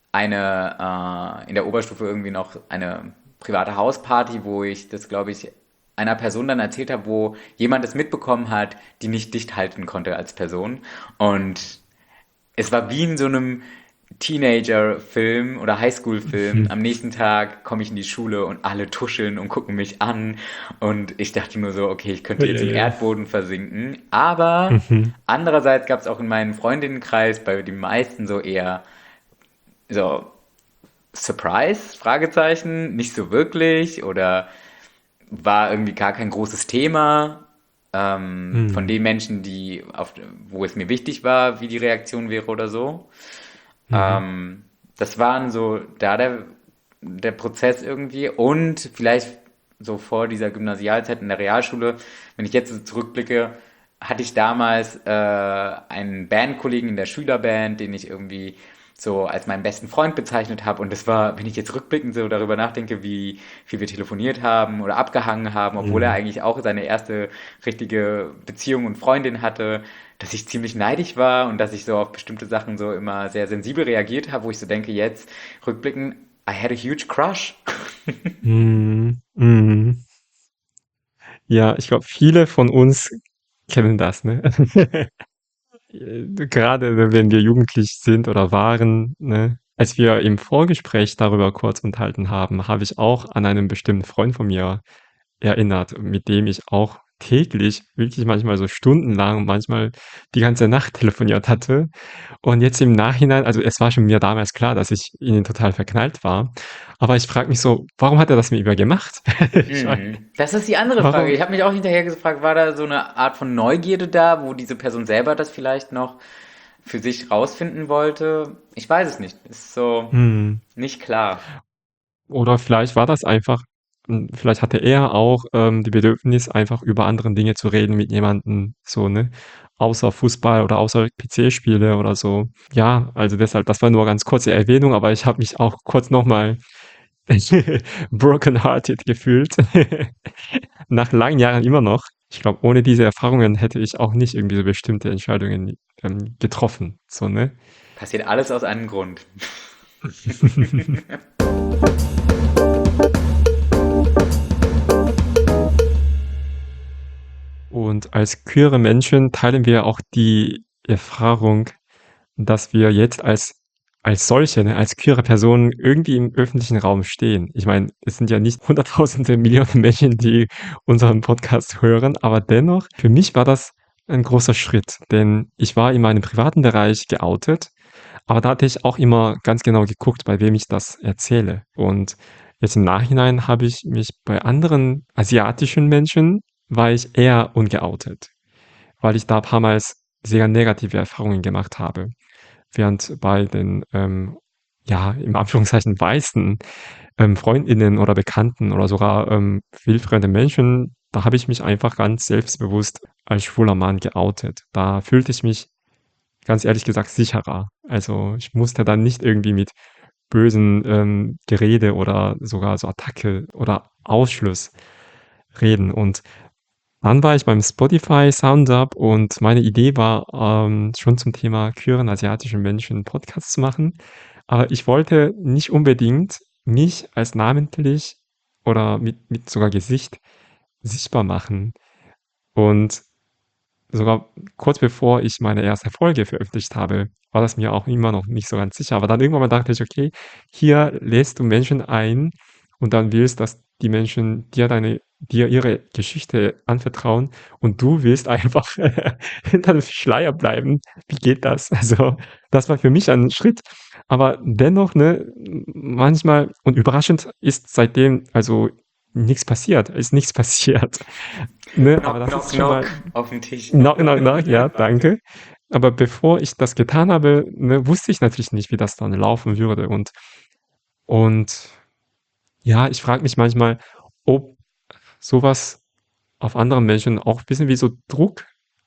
in der Oberstufe irgendwie noch eine private Hausparty, wo ich das, glaube ich, einer Person dann erzählt habe, wo jemand es mitbekommen hat, die nicht dicht halten konnte als Person. Und es war wie in so einem Teenager-Film oder Highschool-Film. Mhm. Am nächsten Tag komme ich in die Schule und alle tuscheln und gucken mich an. Und ich dachte nur so, okay, ich könnte jetzt im Eieiei. Erdboden versinken. Aber Mhm. andererseits gab es auch in meinem Freundinnenkreis bei den meisten so eher so Surprise, Fragezeichen, nicht so wirklich oder war irgendwie gar kein großes Thema. Von Mhm. den Menschen, wo es mir wichtig war, wie die Reaktion wäre oder so. Mhm. Das waren so der Prozess irgendwie und vielleicht so vor dieser Gymnasialzeit in der Realschule, wenn ich jetzt so zurückblicke, hatte ich damals einen Bandkollegen in der Schülerband, den ich irgendwie so als meinen besten Freund bezeichnet habe. Und das war, wenn ich jetzt rückblickend so darüber nachdenke, wie viel wir telefoniert haben oder abgehangen haben, obwohl er Mhm. eigentlich auch seine erste richtige Beziehung und Freundin hatte, dass ich ziemlich neidisch war und dass ich so auf bestimmte Sachen so immer sehr sensibel reagiert habe, wo ich so denke, jetzt rückblickend, I had a huge crush. Mhm. Mhm. Ja, ich glaube, viele von uns kennen das, ne? Gerade wenn wir jugendlich sind oder waren, ne? Als wir im Vorgespräch darüber kurz unterhalten haben, habe ich auch an einen bestimmten Freund von mir erinnert, mit dem ich auch täglich, wirklich manchmal so stundenlang, manchmal die ganze Nacht telefoniert hatte. Und jetzt im Nachhinein, also es war schon mir damals klar, dass ich in ihn total verknallt war. Aber ich frage mich so, warum hat er das mit mir gemacht? Ich meine, Mhm. Das ist die andere Frage. warum? Ich habe mich auch hinterher gefragt, war da so eine Art von Neugierde da, wo diese Person selber das vielleicht noch für sich rausfinden wollte? Ich weiß es nicht. Ist so Hm. nicht klar. Oder vielleicht war das einfach, vielleicht hatte er auch die Bedürfnis, einfach über andere Dinge zu reden mit jemandem, so, ne? Außer Fußball oder außer PC-Spiele oder so. Ja, also deshalb, das war nur ganz kurze Erwähnung, aber ich habe mich auch kurz nochmal broken-hearted gefühlt. Nach langen Jahren immer noch. Ich glaube, ohne diese Erfahrungen hätte ich auch nicht irgendwie so bestimmte Entscheidungen getroffen. So, ne? Passiert alles aus einem Grund. Und als queere Menschen teilen wir auch die Erfahrung, dass wir jetzt als solche, ne, als queere Personen irgendwie im öffentlichen Raum stehen. Ich meine, es sind ja nicht Hunderttausende, Millionen Menschen, die unseren Podcast hören, aber dennoch, für mich war das ein großer Schritt, denn ich war in meinem privaten Bereich geoutet, aber da hatte ich auch immer ganz genau geguckt, bei wem ich das erzähle. Und jetzt im Nachhinein habe ich mich bei anderen asiatischen Menschen war ich eher ungeoutet, weil ich da paarmals sehr negative Erfahrungen gemacht habe. Während bei den, ja, im Anführungszeichen weißen, Freundinnen oder Bekannten oder sogar, wildfremde Menschen, da habe ich mich einfach ganz selbstbewusst als schwuler Mann geoutet. Da fühlte ich mich ganz ehrlich gesagt sicherer. Also, ich musste dann nicht irgendwie mit bösen, Gerede oder sogar so Attacke oder Ausschluss reden. Und dann war ich beim Spotify Soundup und meine Idee war, schon zum Thema queeren asiatischen Menschen 'n Podcast zu machen. Aber ich wollte nicht unbedingt mich als namentlich oder mit sogar Gesicht sichtbar machen. Und sogar kurz bevor ich meine erste Folge veröffentlicht habe, war das mir auch immer noch nicht so ganz sicher. Aber dann irgendwann mal dachte ich: „Okay, hier lädst du Menschen ein und dann willst, dass die Menschen dir ihre Geschichte anvertrauen und du willst einfach hinter dem Schleier bleiben. Wie geht das?“ Also, das war für mich ein Schritt, aber dennoch, ne, manchmal und überraschend ist seitdem also nichts passiert, ist nichts passiert. Ne? Aber Knock, das knock, ist schon knock mal, auf den Tisch. knock, knock, knock, ja, danke. Aber bevor ich das getan habe, ne, wusste ich natürlich nicht, wie das dann laufen würde. Und ja, ich frage mich manchmal, ob sowas auf andere Menschen auch ein bisschen wie so Druck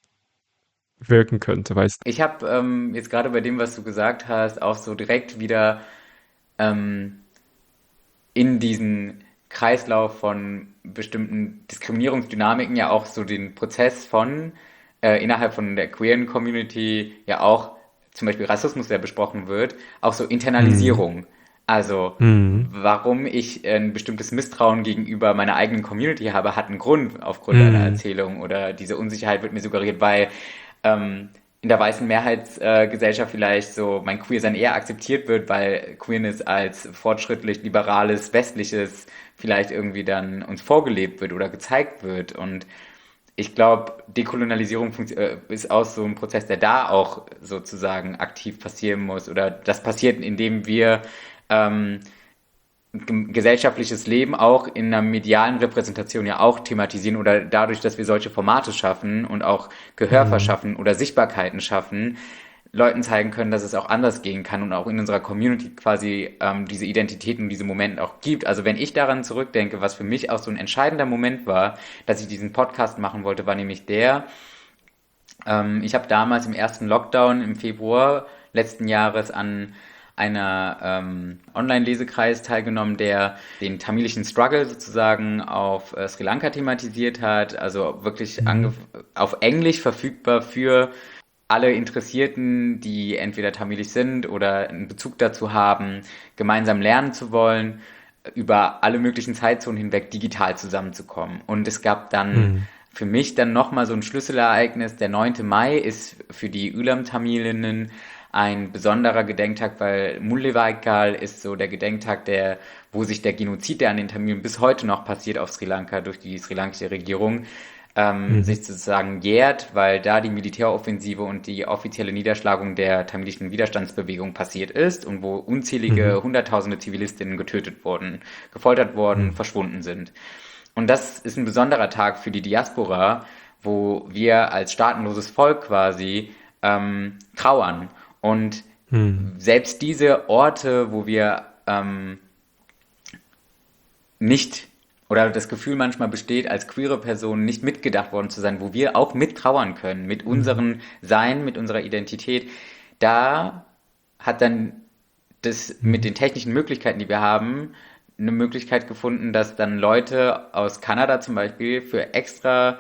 wirken könnte, weißt Ich habe jetzt gerade bei dem, was du gesagt hast, auch so direkt wieder ähm, in diesen Kreislauf von bestimmten Diskriminierungsdynamiken ja auch so den Prozess von innerhalb von der queeren Community ja auch zum Beispiel Rassismus, der besprochen wird, auch so du? Mhm. Internalisierung. Also Mhm. warum ich ein bestimmtes Misstrauen gegenüber meiner eigenen Community habe, hat einen Grund aufgrund einer Mhm. Erzählung oder diese Unsicherheit wird mir suggeriert, weil ähm, in der weißen Mehrheitsgesellschaft vielleicht so mein Queersein eher akzeptiert wird, weil Queerness als fortschrittlich, liberales, westliches vielleicht irgendwie dann uns vorgelebt wird oder gezeigt wird. Und ich glaube, Dekolonialisierung ist auch so ein Prozess, der da auch sozusagen aktiv passieren muss. Oder das passiert, indem wir ähm, gesellschaftliches Leben auch in einer medialen Repräsentation ja auch thematisieren oder dadurch, dass wir solche Formate schaffen und auch Gehör Mhm. verschaffen oder Sichtbarkeiten schaffen, Leuten zeigen können, dass es auch anders gehen kann und auch in unserer Community quasi diese Identitäten und diese Momente auch gibt. Also wenn ich daran zurückdenke, was für mich auch so ein entscheidender Moment war, dass ich diesen Podcast machen wollte, war nämlich ich habe damals im ersten Lockdown im Februar letzten Jahres an einer Online-Lesekreis teilgenommen, der den tamilischen Struggle sozusagen auf Sri Lanka thematisiert hat, also wirklich Mhm. auf Englisch verfügbar für alle Interessierten, die entweder tamilisch sind oder einen Bezug dazu haben, gemeinsam lernen zu wollen, über alle möglichen Zeitzonen hinweg digital zusammenzukommen. Und es gab dann Mhm. für mich dann nochmal so ein Schlüsselereignis. Der 9. Mai ist für die Ulam-Tamilinnen ein besonderer Gedenktag, weil Mullavaikal ist so der Gedenktag, wo sich der Genozid, der an den Tamilen bis heute noch passiert auf Sri Lanka durch die sri lankische Regierung, Mhm. sich sozusagen jährt, weil da die Militäroffensive und die offizielle Niederschlagung der tamilischen Widerstandsbewegung passiert ist und wo Mhm. unzählige Hunderttausende Zivilistinnen getötet wurden, gefoltert wurden, Mhm. verschwunden sind. Und das ist ein besonderer Tag für die Diaspora, wo wir als staatenloses Volk quasi trauern. Und Mhm. selbst diese Orte, wo wir nicht oder das Gefühl manchmal besteht, als queere Person nicht mitgedacht worden zu sein, wo wir auch mittrauern können, mit Mhm. unserem Sein, mit unserer Identität, da hat dann das mit Mhm. den technischen Möglichkeiten, die wir haben, eine Möglichkeit gefunden, dass dann Leute aus Kanada zum Beispiel für extra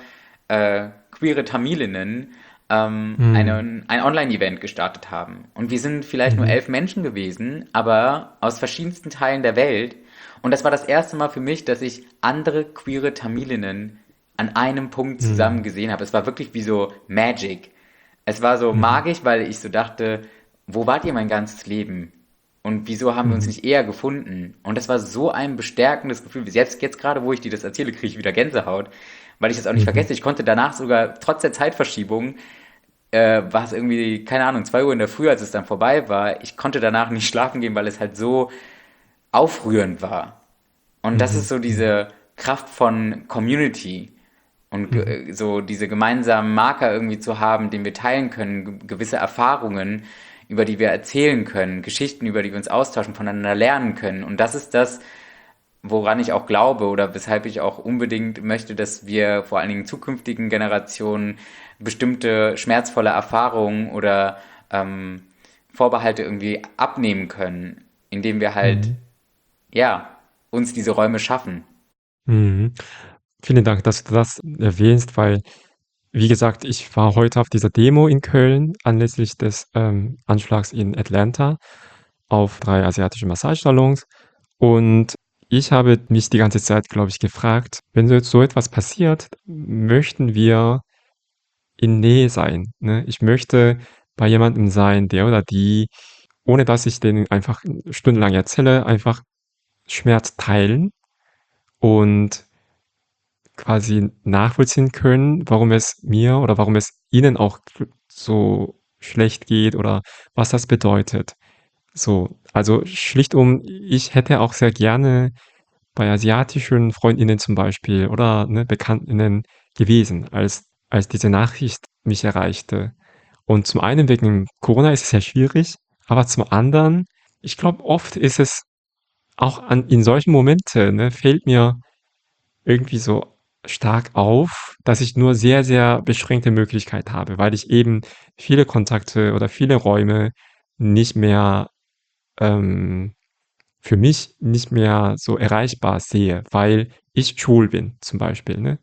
queere Tamilinnen Mhm. ein Online-Event gestartet haben. Und wir sind vielleicht nur Mhm. 11 Menschen gewesen, aber aus verschiedensten Teilen der Welt. Und das war das erste Mal für mich, dass ich andere queere Tamilinnen an einem Punkt zusammen Mhm. gesehen habe. Es war wirklich wie so Magic. Es war so Mhm. magisch, weil ich so dachte, wo wart ihr mein ganzes Leben? Und wieso haben wir uns Mhm. nicht eher gefunden? Und das war so ein bestärkendes Gefühl. Jetzt gerade, wo ich dir das erzähle, kriege ich wieder Gänsehaut, weil ich das auch nicht Mhm. vergesse. Ich konnte danach sogar, trotz der Zeitverschiebung, war es irgendwie, keine Ahnung, 2 Uhr in der Früh, als es dann vorbei war, ich konnte danach nicht schlafen gehen, weil es halt so aufrührend war. Und das ist Mhm. so Mhm. diese Kraft von Community und Mhm. so diese gemeinsamen Marker irgendwie zu haben, den wir teilen können, gewisse Erfahrungen, über die wir erzählen können, Geschichten, über die wir uns austauschen, voneinander lernen können. Und das ist das, woran ich auch glaube oder weshalb ich auch unbedingt möchte, dass wir vor allen Dingen zukünftigen Generationen bestimmte schmerzvolle Erfahrungen oder ähm, Vorbehalte irgendwie abnehmen können, indem wir halt, Mhm. ja, uns diese Räume schaffen. Mhm. Vielen Dank, dass du das erwähnst, weil, wie gesagt, ich war heute auf dieser Demo in Köln anlässlich des Anschlags in Atlanta auf 3 asiatische Massagesalons. Und ich habe mich die ganze Zeit, glaube ich, gefragt, wenn so jetzt so etwas passiert, möchten wir in Nähe sein, ne? Ich möchte bei jemandem sein, der oder die, ohne dass ich denen einfach stundenlang erzähle, einfach Schmerz teilen und quasi nachvollziehen können, warum es mir oder warum es ihnen auch so schlecht geht oder was das bedeutet. So, also schlichtum, ich hätte auch sehr gerne bei asiatischen Freundinnen zum Beispiel oder ne, Bekanntinnen gewesen, als diese Nachricht mich erreichte. Und zum einen wegen Corona ist es ja schwierig, aber zum anderen, ich glaube, oft ist es auch in solchen Momenten, ne, fällt mir irgendwie so stark auf, dass ich nur sehr, sehr beschränkte Möglichkeit habe, weil ich eben viele Kontakte oder viele Räume nicht mehr ähm, für mich nicht mehr so erreichbar sehe, weil ich schwul bin zum Beispiel, ne?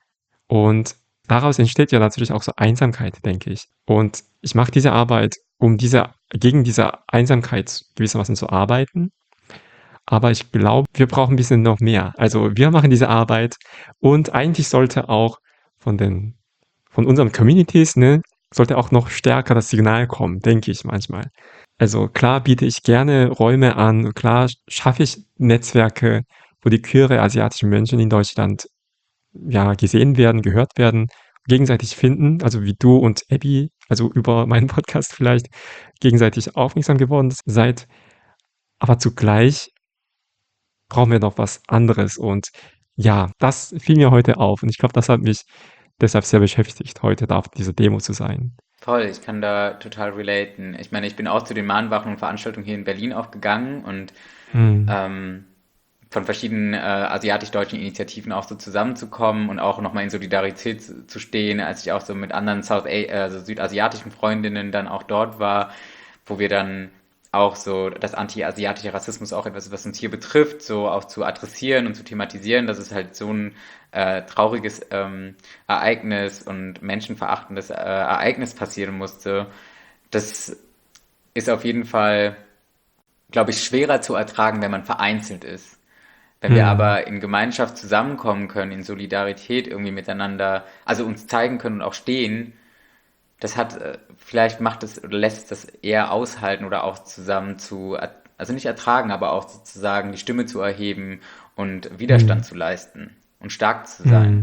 Und daraus entsteht ja natürlich auch so Einsamkeit, denke ich. Und ich mache diese Arbeit, um gegen diese Einsamkeit gewissermaßen zu arbeiten. Aber ich glaube, wir brauchen ein bisschen noch mehr. Also wir machen diese Arbeit und eigentlich sollte auch von von unseren Communities, ne, sollte auch noch stärker das Signal kommen, denke ich manchmal. Also klar biete ich gerne Räume an, klar schaffe ich Netzwerke, wo die queere asiatischen Menschen in Deutschland ja gesehen werden, gehört werden, gegenseitig finden, also wie du und Abby, also über meinen Podcast vielleicht gegenseitig aufmerksam geworden seid. Aber zugleich brauchen wir noch was anderes. Und ja, das fiel mir heute auf. Und ich glaube, das hat mich deshalb sehr beschäftigt, heute da auf dieser Demo zu sein. Voll, ich kann da total relaten. Ich meine, ich bin auch zu den Mahnwachen und Veranstaltungen hier in Berlin auch gegangen und Hm. ähm, von verschiedenen asiatisch-deutschen Initiativen auch so zusammenzukommen und auch nochmal in Solidarität zu stehen, als ich auch so mit anderen also südasiatischen Freundinnen dann auch dort war, wo wir dann auch so das anti-asiatische Rassismus auch etwas, was uns hier betrifft, so auch zu adressieren und zu thematisieren, dass es halt so ein trauriges Ereignis und menschenverachtendes Ereignis passieren musste. Das ist auf jeden Fall, glaube ich, schwerer zu ertragen, wenn man vereinzelt ist. Wenn wir Hm. aber in Gemeinschaft zusammenkommen können, in Solidarität irgendwie miteinander, also uns zeigen können und auch stehen, das hat, vielleicht macht es oder lässt es das eher aushalten oder auch zusammen also nicht ertragen, aber auch sozusagen die Stimme zu erheben und Hm. Widerstand zu leisten und stark zu sein. Hm.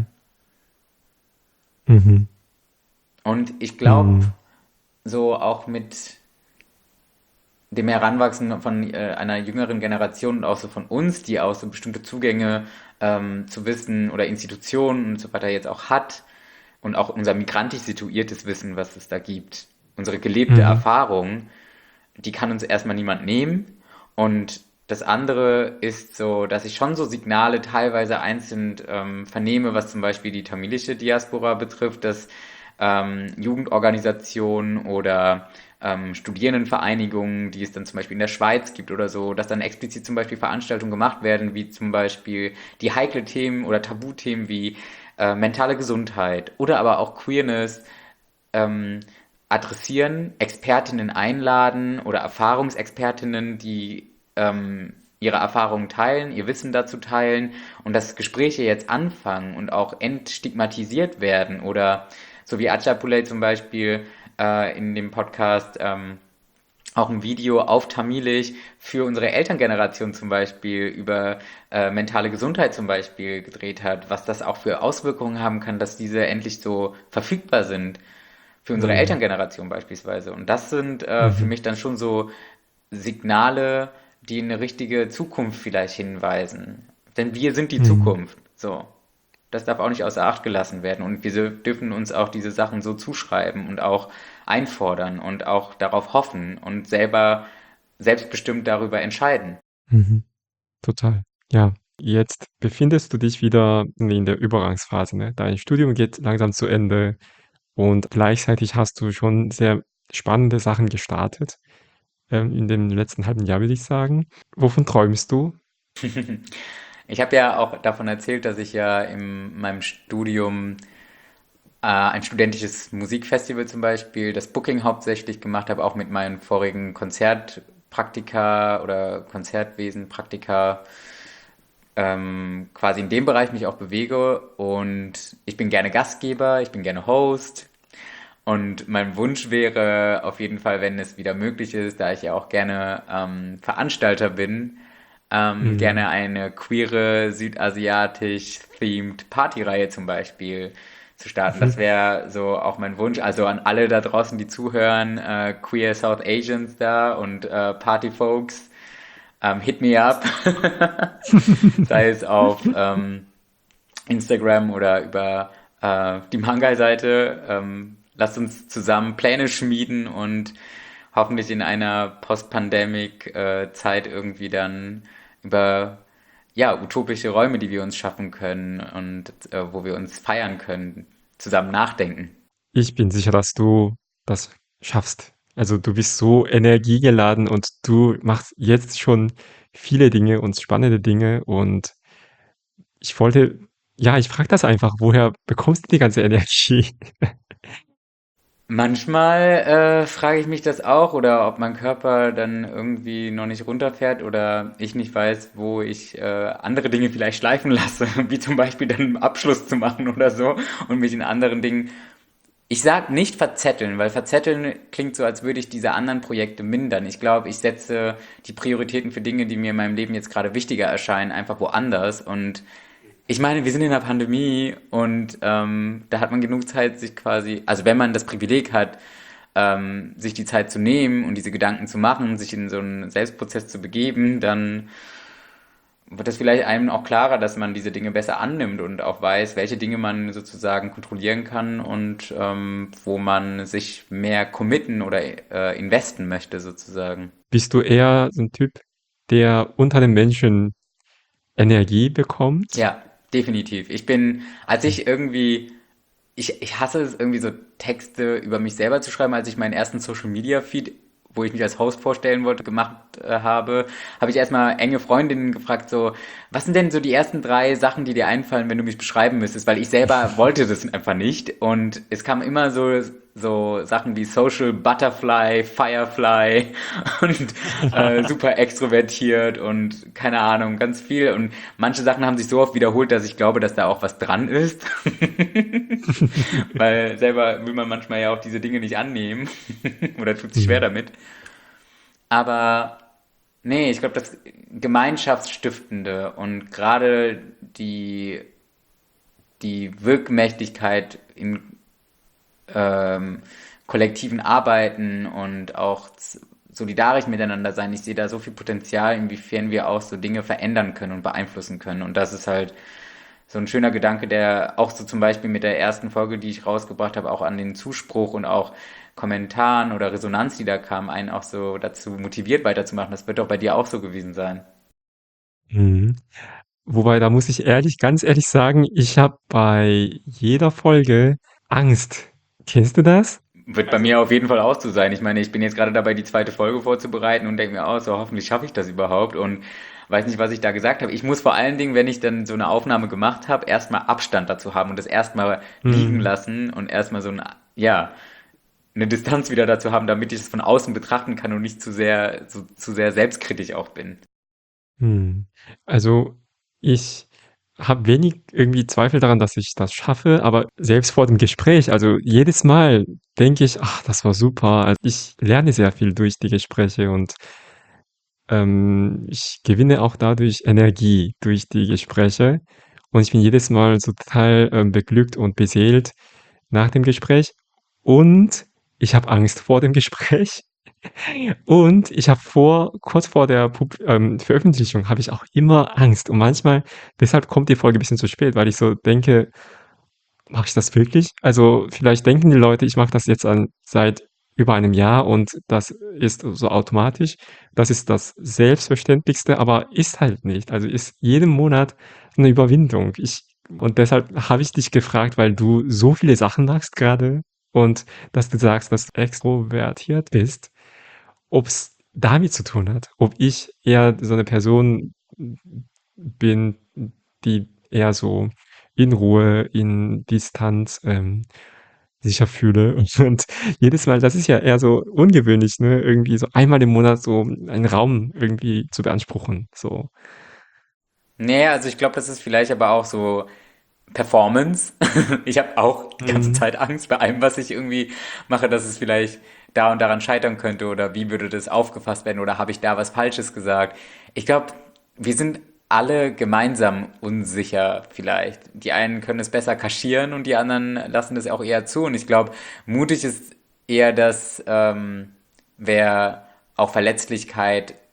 Mhm. Und ich glaube, Hm. so auch mit dem Heranwachsen von einer jüngeren Generation und auch so von uns, die auch so bestimmte Zugänge zu Wissen oder Institutionen und so weiter jetzt auch hat und auch unser migrantisch situiertes Wissen, was es da gibt, unsere gelebte Mhm. Erfahrung, die kann uns erstmal niemand nehmen. Und das andere ist so, dass ich schon so Signale teilweise einzeln vernehme, was zum Beispiel die tamilische Diaspora betrifft, dass Jugendorganisationen oder Studierendenvereinigungen, die es dann zum Beispiel in der Schweiz gibt oder so, dass dann explizit zum Beispiel Veranstaltungen gemacht werden, wie zum Beispiel die heikle Themen oder Tabuthemen wie mentale Gesundheit oder aber auch Queerness ähm, adressieren, Expertinnen einladen oder Erfahrungsexpertinnen, die ihre Erfahrungen teilen, ihr Wissen dazu teilen und dass Gespräche jetzt anfangen und auch entstigmatisiert werden oder so wie Achapulay zum Beispiel in dem Podcast auch ein Video auf Tamilisch für unsere Elterngeneration zum Beispiel über mentale Gesundheit zum Beispiel gedreht hat, was das auch für Auswirkungen haben kann, dass diese endlich so verfügbar sind für unsere Hm. Elterngeneration beispielsweise. Und das sind für Mhm. mich dann schon so Signale, die in eine richtige Zukunft vielleicht hinweisen. Denn wir sind die Hm. Zukunft. So. Das darf auch nicht außer Acht gelassen werden. Und wir dürfen uns auch diese Sachen so zuschreiben und auch einfordern und auch darauf hoffen und selber selbstbestimmt darüber entscheiden. Mhm. Total. Ja, jetzt befindest du dich wieder in der Übergangsphase, ne? Dein Studium geht langsam zu Ende und gleichzeitig hast du schon sehr spannende Sachen gestartet, in dem letzten halben Jahr, würde ich sagen. Wovon träumst du? Ich habe ja auch davon erzählt, dass ich ja in meinem Studium ein studentisches Musikfestival zum Beispiel, das Booking hauptsächlich gemacht habe, auch mit meinen vorigen Konzertpraktika oder Konzertwesenpraktika quasi in dem Bereich mich auch bewege und ich bin gerne Gastgeber, ich bin gerne Host und mein Wunsch wäre auf jeden Fall, wenn es wieder möglich ist, da ich ja auch gerne Veranstalter bin, Hm. gerne eine queere, südasiatisch-themed Partyreihe zum Beispiel zu starten. Mhm. Das wäre so auch mein Wunsch. Also an alle da draußen, die zuhören, Queer South Asians da und Party Folks. hit me up, sei es auf Instagram oder über die Mangal-Seite. Lasst uns zusammen Pläne schmieden und hoffentlich in einer Post-Pandemic-Zeit irgendwie dann über ja, utopische Räume, die wir uns schaffen können und wo wir uns feiern können, zusammen nachdenken. Ich bin sicher, dass du das schaffst. Also du bist so energiegeladen und du machst jetzt schon viele Dinge und spannende Dinge und ich wollte, ja, ich frage das einfach, woher bekommst du die ganze Energie? Manchmal frage ich mich das auch oder ob mein Körper dann irgendwie noch nicht runterfährt oder ich nicht weiß, wo ich andere Dinge vielleicht schleifen lasse, wie zum Beispiel dann einen Abschluss zu machen oder so und mich in anderen Dingen. Ich sag nicht verzetteln, weil verzetteln klingt so, als würde ich diese anderen Projekte mindern. Ich glaube, ich setze die Prioritäten für Dinge, die mir in meinem Leben jetzt gerade wichtiger erscheinen, einfach woanders. Und ich meine, wir sind in der Pandemie und da hat man genug Zeit, sich quasi, also wenn man das Privileg hat, sich die Zeit zu nehmen und diese Gedanken zu machen, sich in so einen Selbstprozess zu begeben, dann wird das vielleicht einem auch klarer, dass man diese Dinge besser annimmt und auch weiß, welche Dinge man sozusagen kontrollieren kann und wo man sich mehr committen oder investen möchte sozusagen. Bist du eher so ein Typ, der unter den Menschen Energie bekommt? Ja, definitiv. Als ich irgendwie, ich hasse es irgendwie so Texte über mich selber zu schreiben, als ich meinen ersten Social Media Feed, wo ich mich als Host vorstellen wollte, gemacht habe, habe ich erstmal enge Freundinnen gefragt, so, was sind denn so die ersten drei Sachen, die dir einfallen, wenn du mich beschreiben müsstest? Weil ich selber wollte das einfach nicht. Und es kamen immer so Sachen wie Social Butterfly, Firefly und super extrovertiert und keine Ahnung, ganz viel. Und manche Sachen haben sich so oft wiederholt, dass ich glaube, dass da auch was dran ist. Weil selber will man manchmal ja auch diese Dinge nicht annehmen oder tut sich schwer Mhm. damit. Aber nee, ich glaube, das Gemeinschaftsstiftende und gerade die Wirkmächtigkeit in ähm, kollektiven Arbeiten und auch solidarisch miteinander sein. Ich sehe da so viel Potenzial, inwiefern wir auch so Dinge verändern können und beeinflussen können. Und das ist halt so ein schöner Gedanke, der auch so zum Beispiel mit der ersten Folge, die ich rausgebracht habe, auch an den Zuspruch und auch Kommentaren oder Resonanz, die da kam, einen auch so dazu motiviert weiterzumachen. Das wird doch bei dir auch so gewesen sein. Mhm. Wobei, da muss ich ganz ehrlich sagen, ich habe bei jeder Folge Angst. Kennst du das? Wird bei mir auf jeden Fall auch so sein. Ich meine, ich bin jetzt gerade dabei, die zweite Folge vorzubereiten und denke mir auch so, hoffentlich schaffe ich das überhaupt und weiß nicht, was ich da gesagt habe. Ich muss vor allen Dingen, wenn ich dann so eine Aufnahme gemacht habe, erstmal Abstand dazu haben und das erstmal liegen Mhm. lassen und erstmal so ja, eine Distanz wieder dazu haben, damit ich es von außen betrachten kann und nicht zu sehr selbstkritisch auch bin. Mhm. Also, ich habe wenig irgendwie Zweifel daran, dass ich das schaffe, aber selbst vor dem Gespräch, also jedes Mal denke ich: „Ach, das war super.“ Also, ich lerne sehr viel durch die Gespräche und, ich gewinne auch dadurch Energie durch die Gespräche und ich bin jedes Mal so total, beglückt und beseelt nach dem Gespräch und ich habe Angst vor dem Gespräch. Und ich habe kurz vor der Veröffentlichung habe ich auch immer Angst und manchmal deshalb kommt die Folge ein bisschen zu spät, weil ich so denke: „Mache ich das wirklich?“ Also, vielleicht denken die Leute, ich mache das jetzt seit über einem Jahr und das ist so automatisch. Das ist das Selbstverständlichste, aber ist halt nicht. Also, ist jeden Monat eine Überwindung. Und deshalb habe ich dich gefragt, weil du so viele Sachen machst gerade und dass du sagst, dass du extrovertiert bist. Ob's damit zu tun hat, ob ich eher so eine Person bin, die eher so in Ruhe, in Distanz, sicher fühle. Und jedes Mal das ist ja eher so ungewöhnlich, ne, irgendwie so einmal im Monat so einen Raum irgendwie zu beanspruchen, so. Nee, also ich glaube, das ist vielleicht aber auch so Performance. Ich habe auch die ganze Mhm. Zeit Angst bei allem, was ich irgendwie mache, dass es vielleicht da und daran scheitern könnte oder wie würde das aufgefasst werden oder habe ich da was Falsches gesagt. Ich glaube, wir sind alle gemeinsam unsicher vielleicht. Die einen können es besser kaschieren und die anderen lassen das auch eher zu. Und ich glaube, mutig ist eher das, wer auch Verletzlichkeit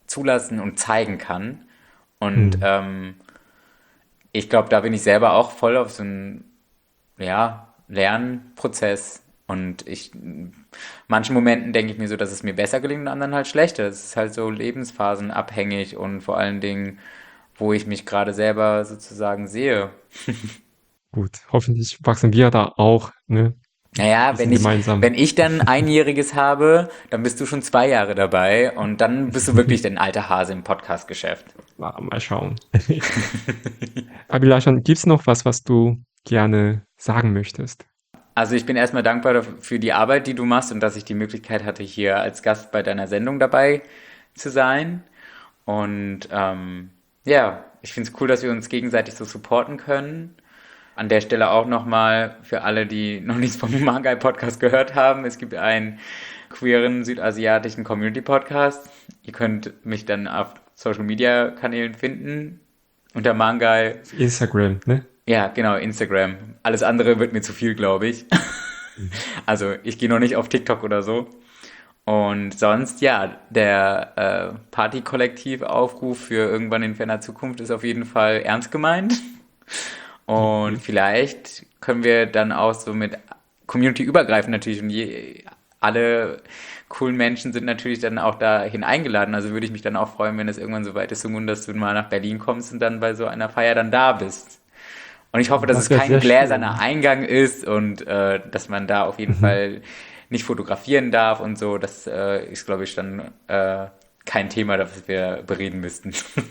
zulassen und zeigen kann. Und ich glaube, da bin ich selber auch voll auf so einem, ja, Lernprozess. Und manchen Momenten denke ich mir so, dass es mir besser gelingt und anderen halt schlechter. Es ist halt so lebensphasenabhängig und vor allen Dingen, wo ich mich gerade selber sozusagen sehe. Gut, hoffentlich wachsen wir da auch, ne? Naja, Bisschen gemeinsam. wenn ich dann Einjähriges habe, dann bist du schon 2 Jahre dabei und dann bist du wirklich ein alter Hase im Podcast-Geschäft. Mal schauen. Abilashan, gibt's noch was du gerne sagen möchtest? Also ich bin erstmal dankbar für die Arbeit, die du machst und dass ich die Möglichkeit hatte, hier als Gast bei deiner Sendung dabei zu sein. Und ja, ich finde es cool, dass wir uns gegenseitig so supporten können. An der Stelle auch nochmal für alle, die noch nichts vom Mangai-Podcast gehört haben. Es gibt einen queeren südasiatischen Community-Podcast. Ihr könnt mich dann auf Social-Media-Kanälen finden unter Mangai. Instagram, ne? Ja, genau, Instagram. Alles andere wird mir zu viel, glaube ich. Also ich gehe noch nicht auf TikTok oder so. Und sonst, ja, der Party-Kollektiv-Aufruf für irgendwann in ferner Zukunft ist auf jeden Fall ernst gemeint. Und vielleicht können wir dann auch so mit Community-übergreifend natürlich und alle coolen Menschen sind natürlich dann auch dahin eingeladen. Also würde ich mich dann auch freuen, wenn es irgendwann so weit ist, Sumun, dass du mal nach Berlin kommst und dann bei so einer Feier dann da bist. Und ich hoffe, dass es Das wäre kein sehr gläserner schön. Eingang ist und dass man da auf jeden Fall nicht fotografieren darf und so. Das ist, glaube ich, dann kein Thema, das wir bereden müssten.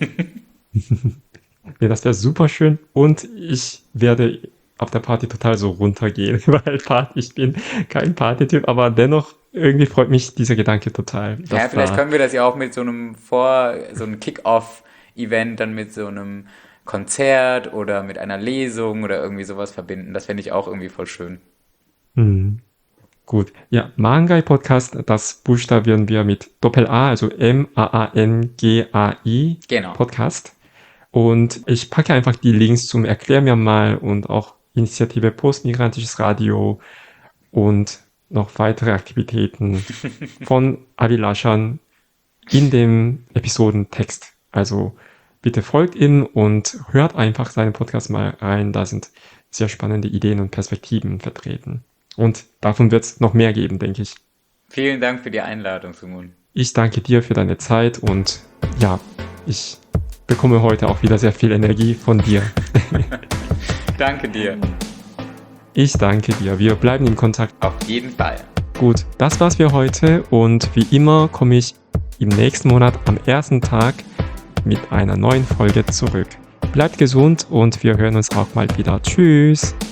Ja, das wäre super schön und ich werde auf der Party total so runtergehen, weil ich bin kein Partytyp, aber dennoch irgendwie freut mich dieser Gedanke total, Ja, dass vielleicht da, können wir das ja auch mit so einem so einem Kick-Off-Event dann mit so einem Konzert oder mit einer Lesung oder irgendwie sowas verbinden. Das fände ich auch irgendwie voll schön. hm, gut. Ja, Mangai Podcast, das buchstabieren wir mit Doppel-A, also Mangai Genau. Podcast. Und ich packe einfach die Links zum Erklär mir mal und auch Initiative Postmigrantisches Radio und noch weitere Aktivitäten von Abilashan in dem Episodentext. Also bitte folgt ihm und hört einfach seinen Podcast mal rein. Da sind sehr spannende Ideen und Perspektiven vertreten. Und davon wird es noch mehr geben, denke ich. Vielen Dank für die Einladung, Sumun. Ich danke dir für deine Zeit und ja, ich bekomme heute auch wieder sehr viel Energie von dir. Danke dir. Ich danke dir. Wir bleiben in Kontakt. Auf jeden Fall. Gut, das war's für heute und wie immer komme ich im nächsten Monat am ersten Tag mit einer neuen Folge zurück. Bleibt gesund und wir hören uns auch mal wieder. Tschüss!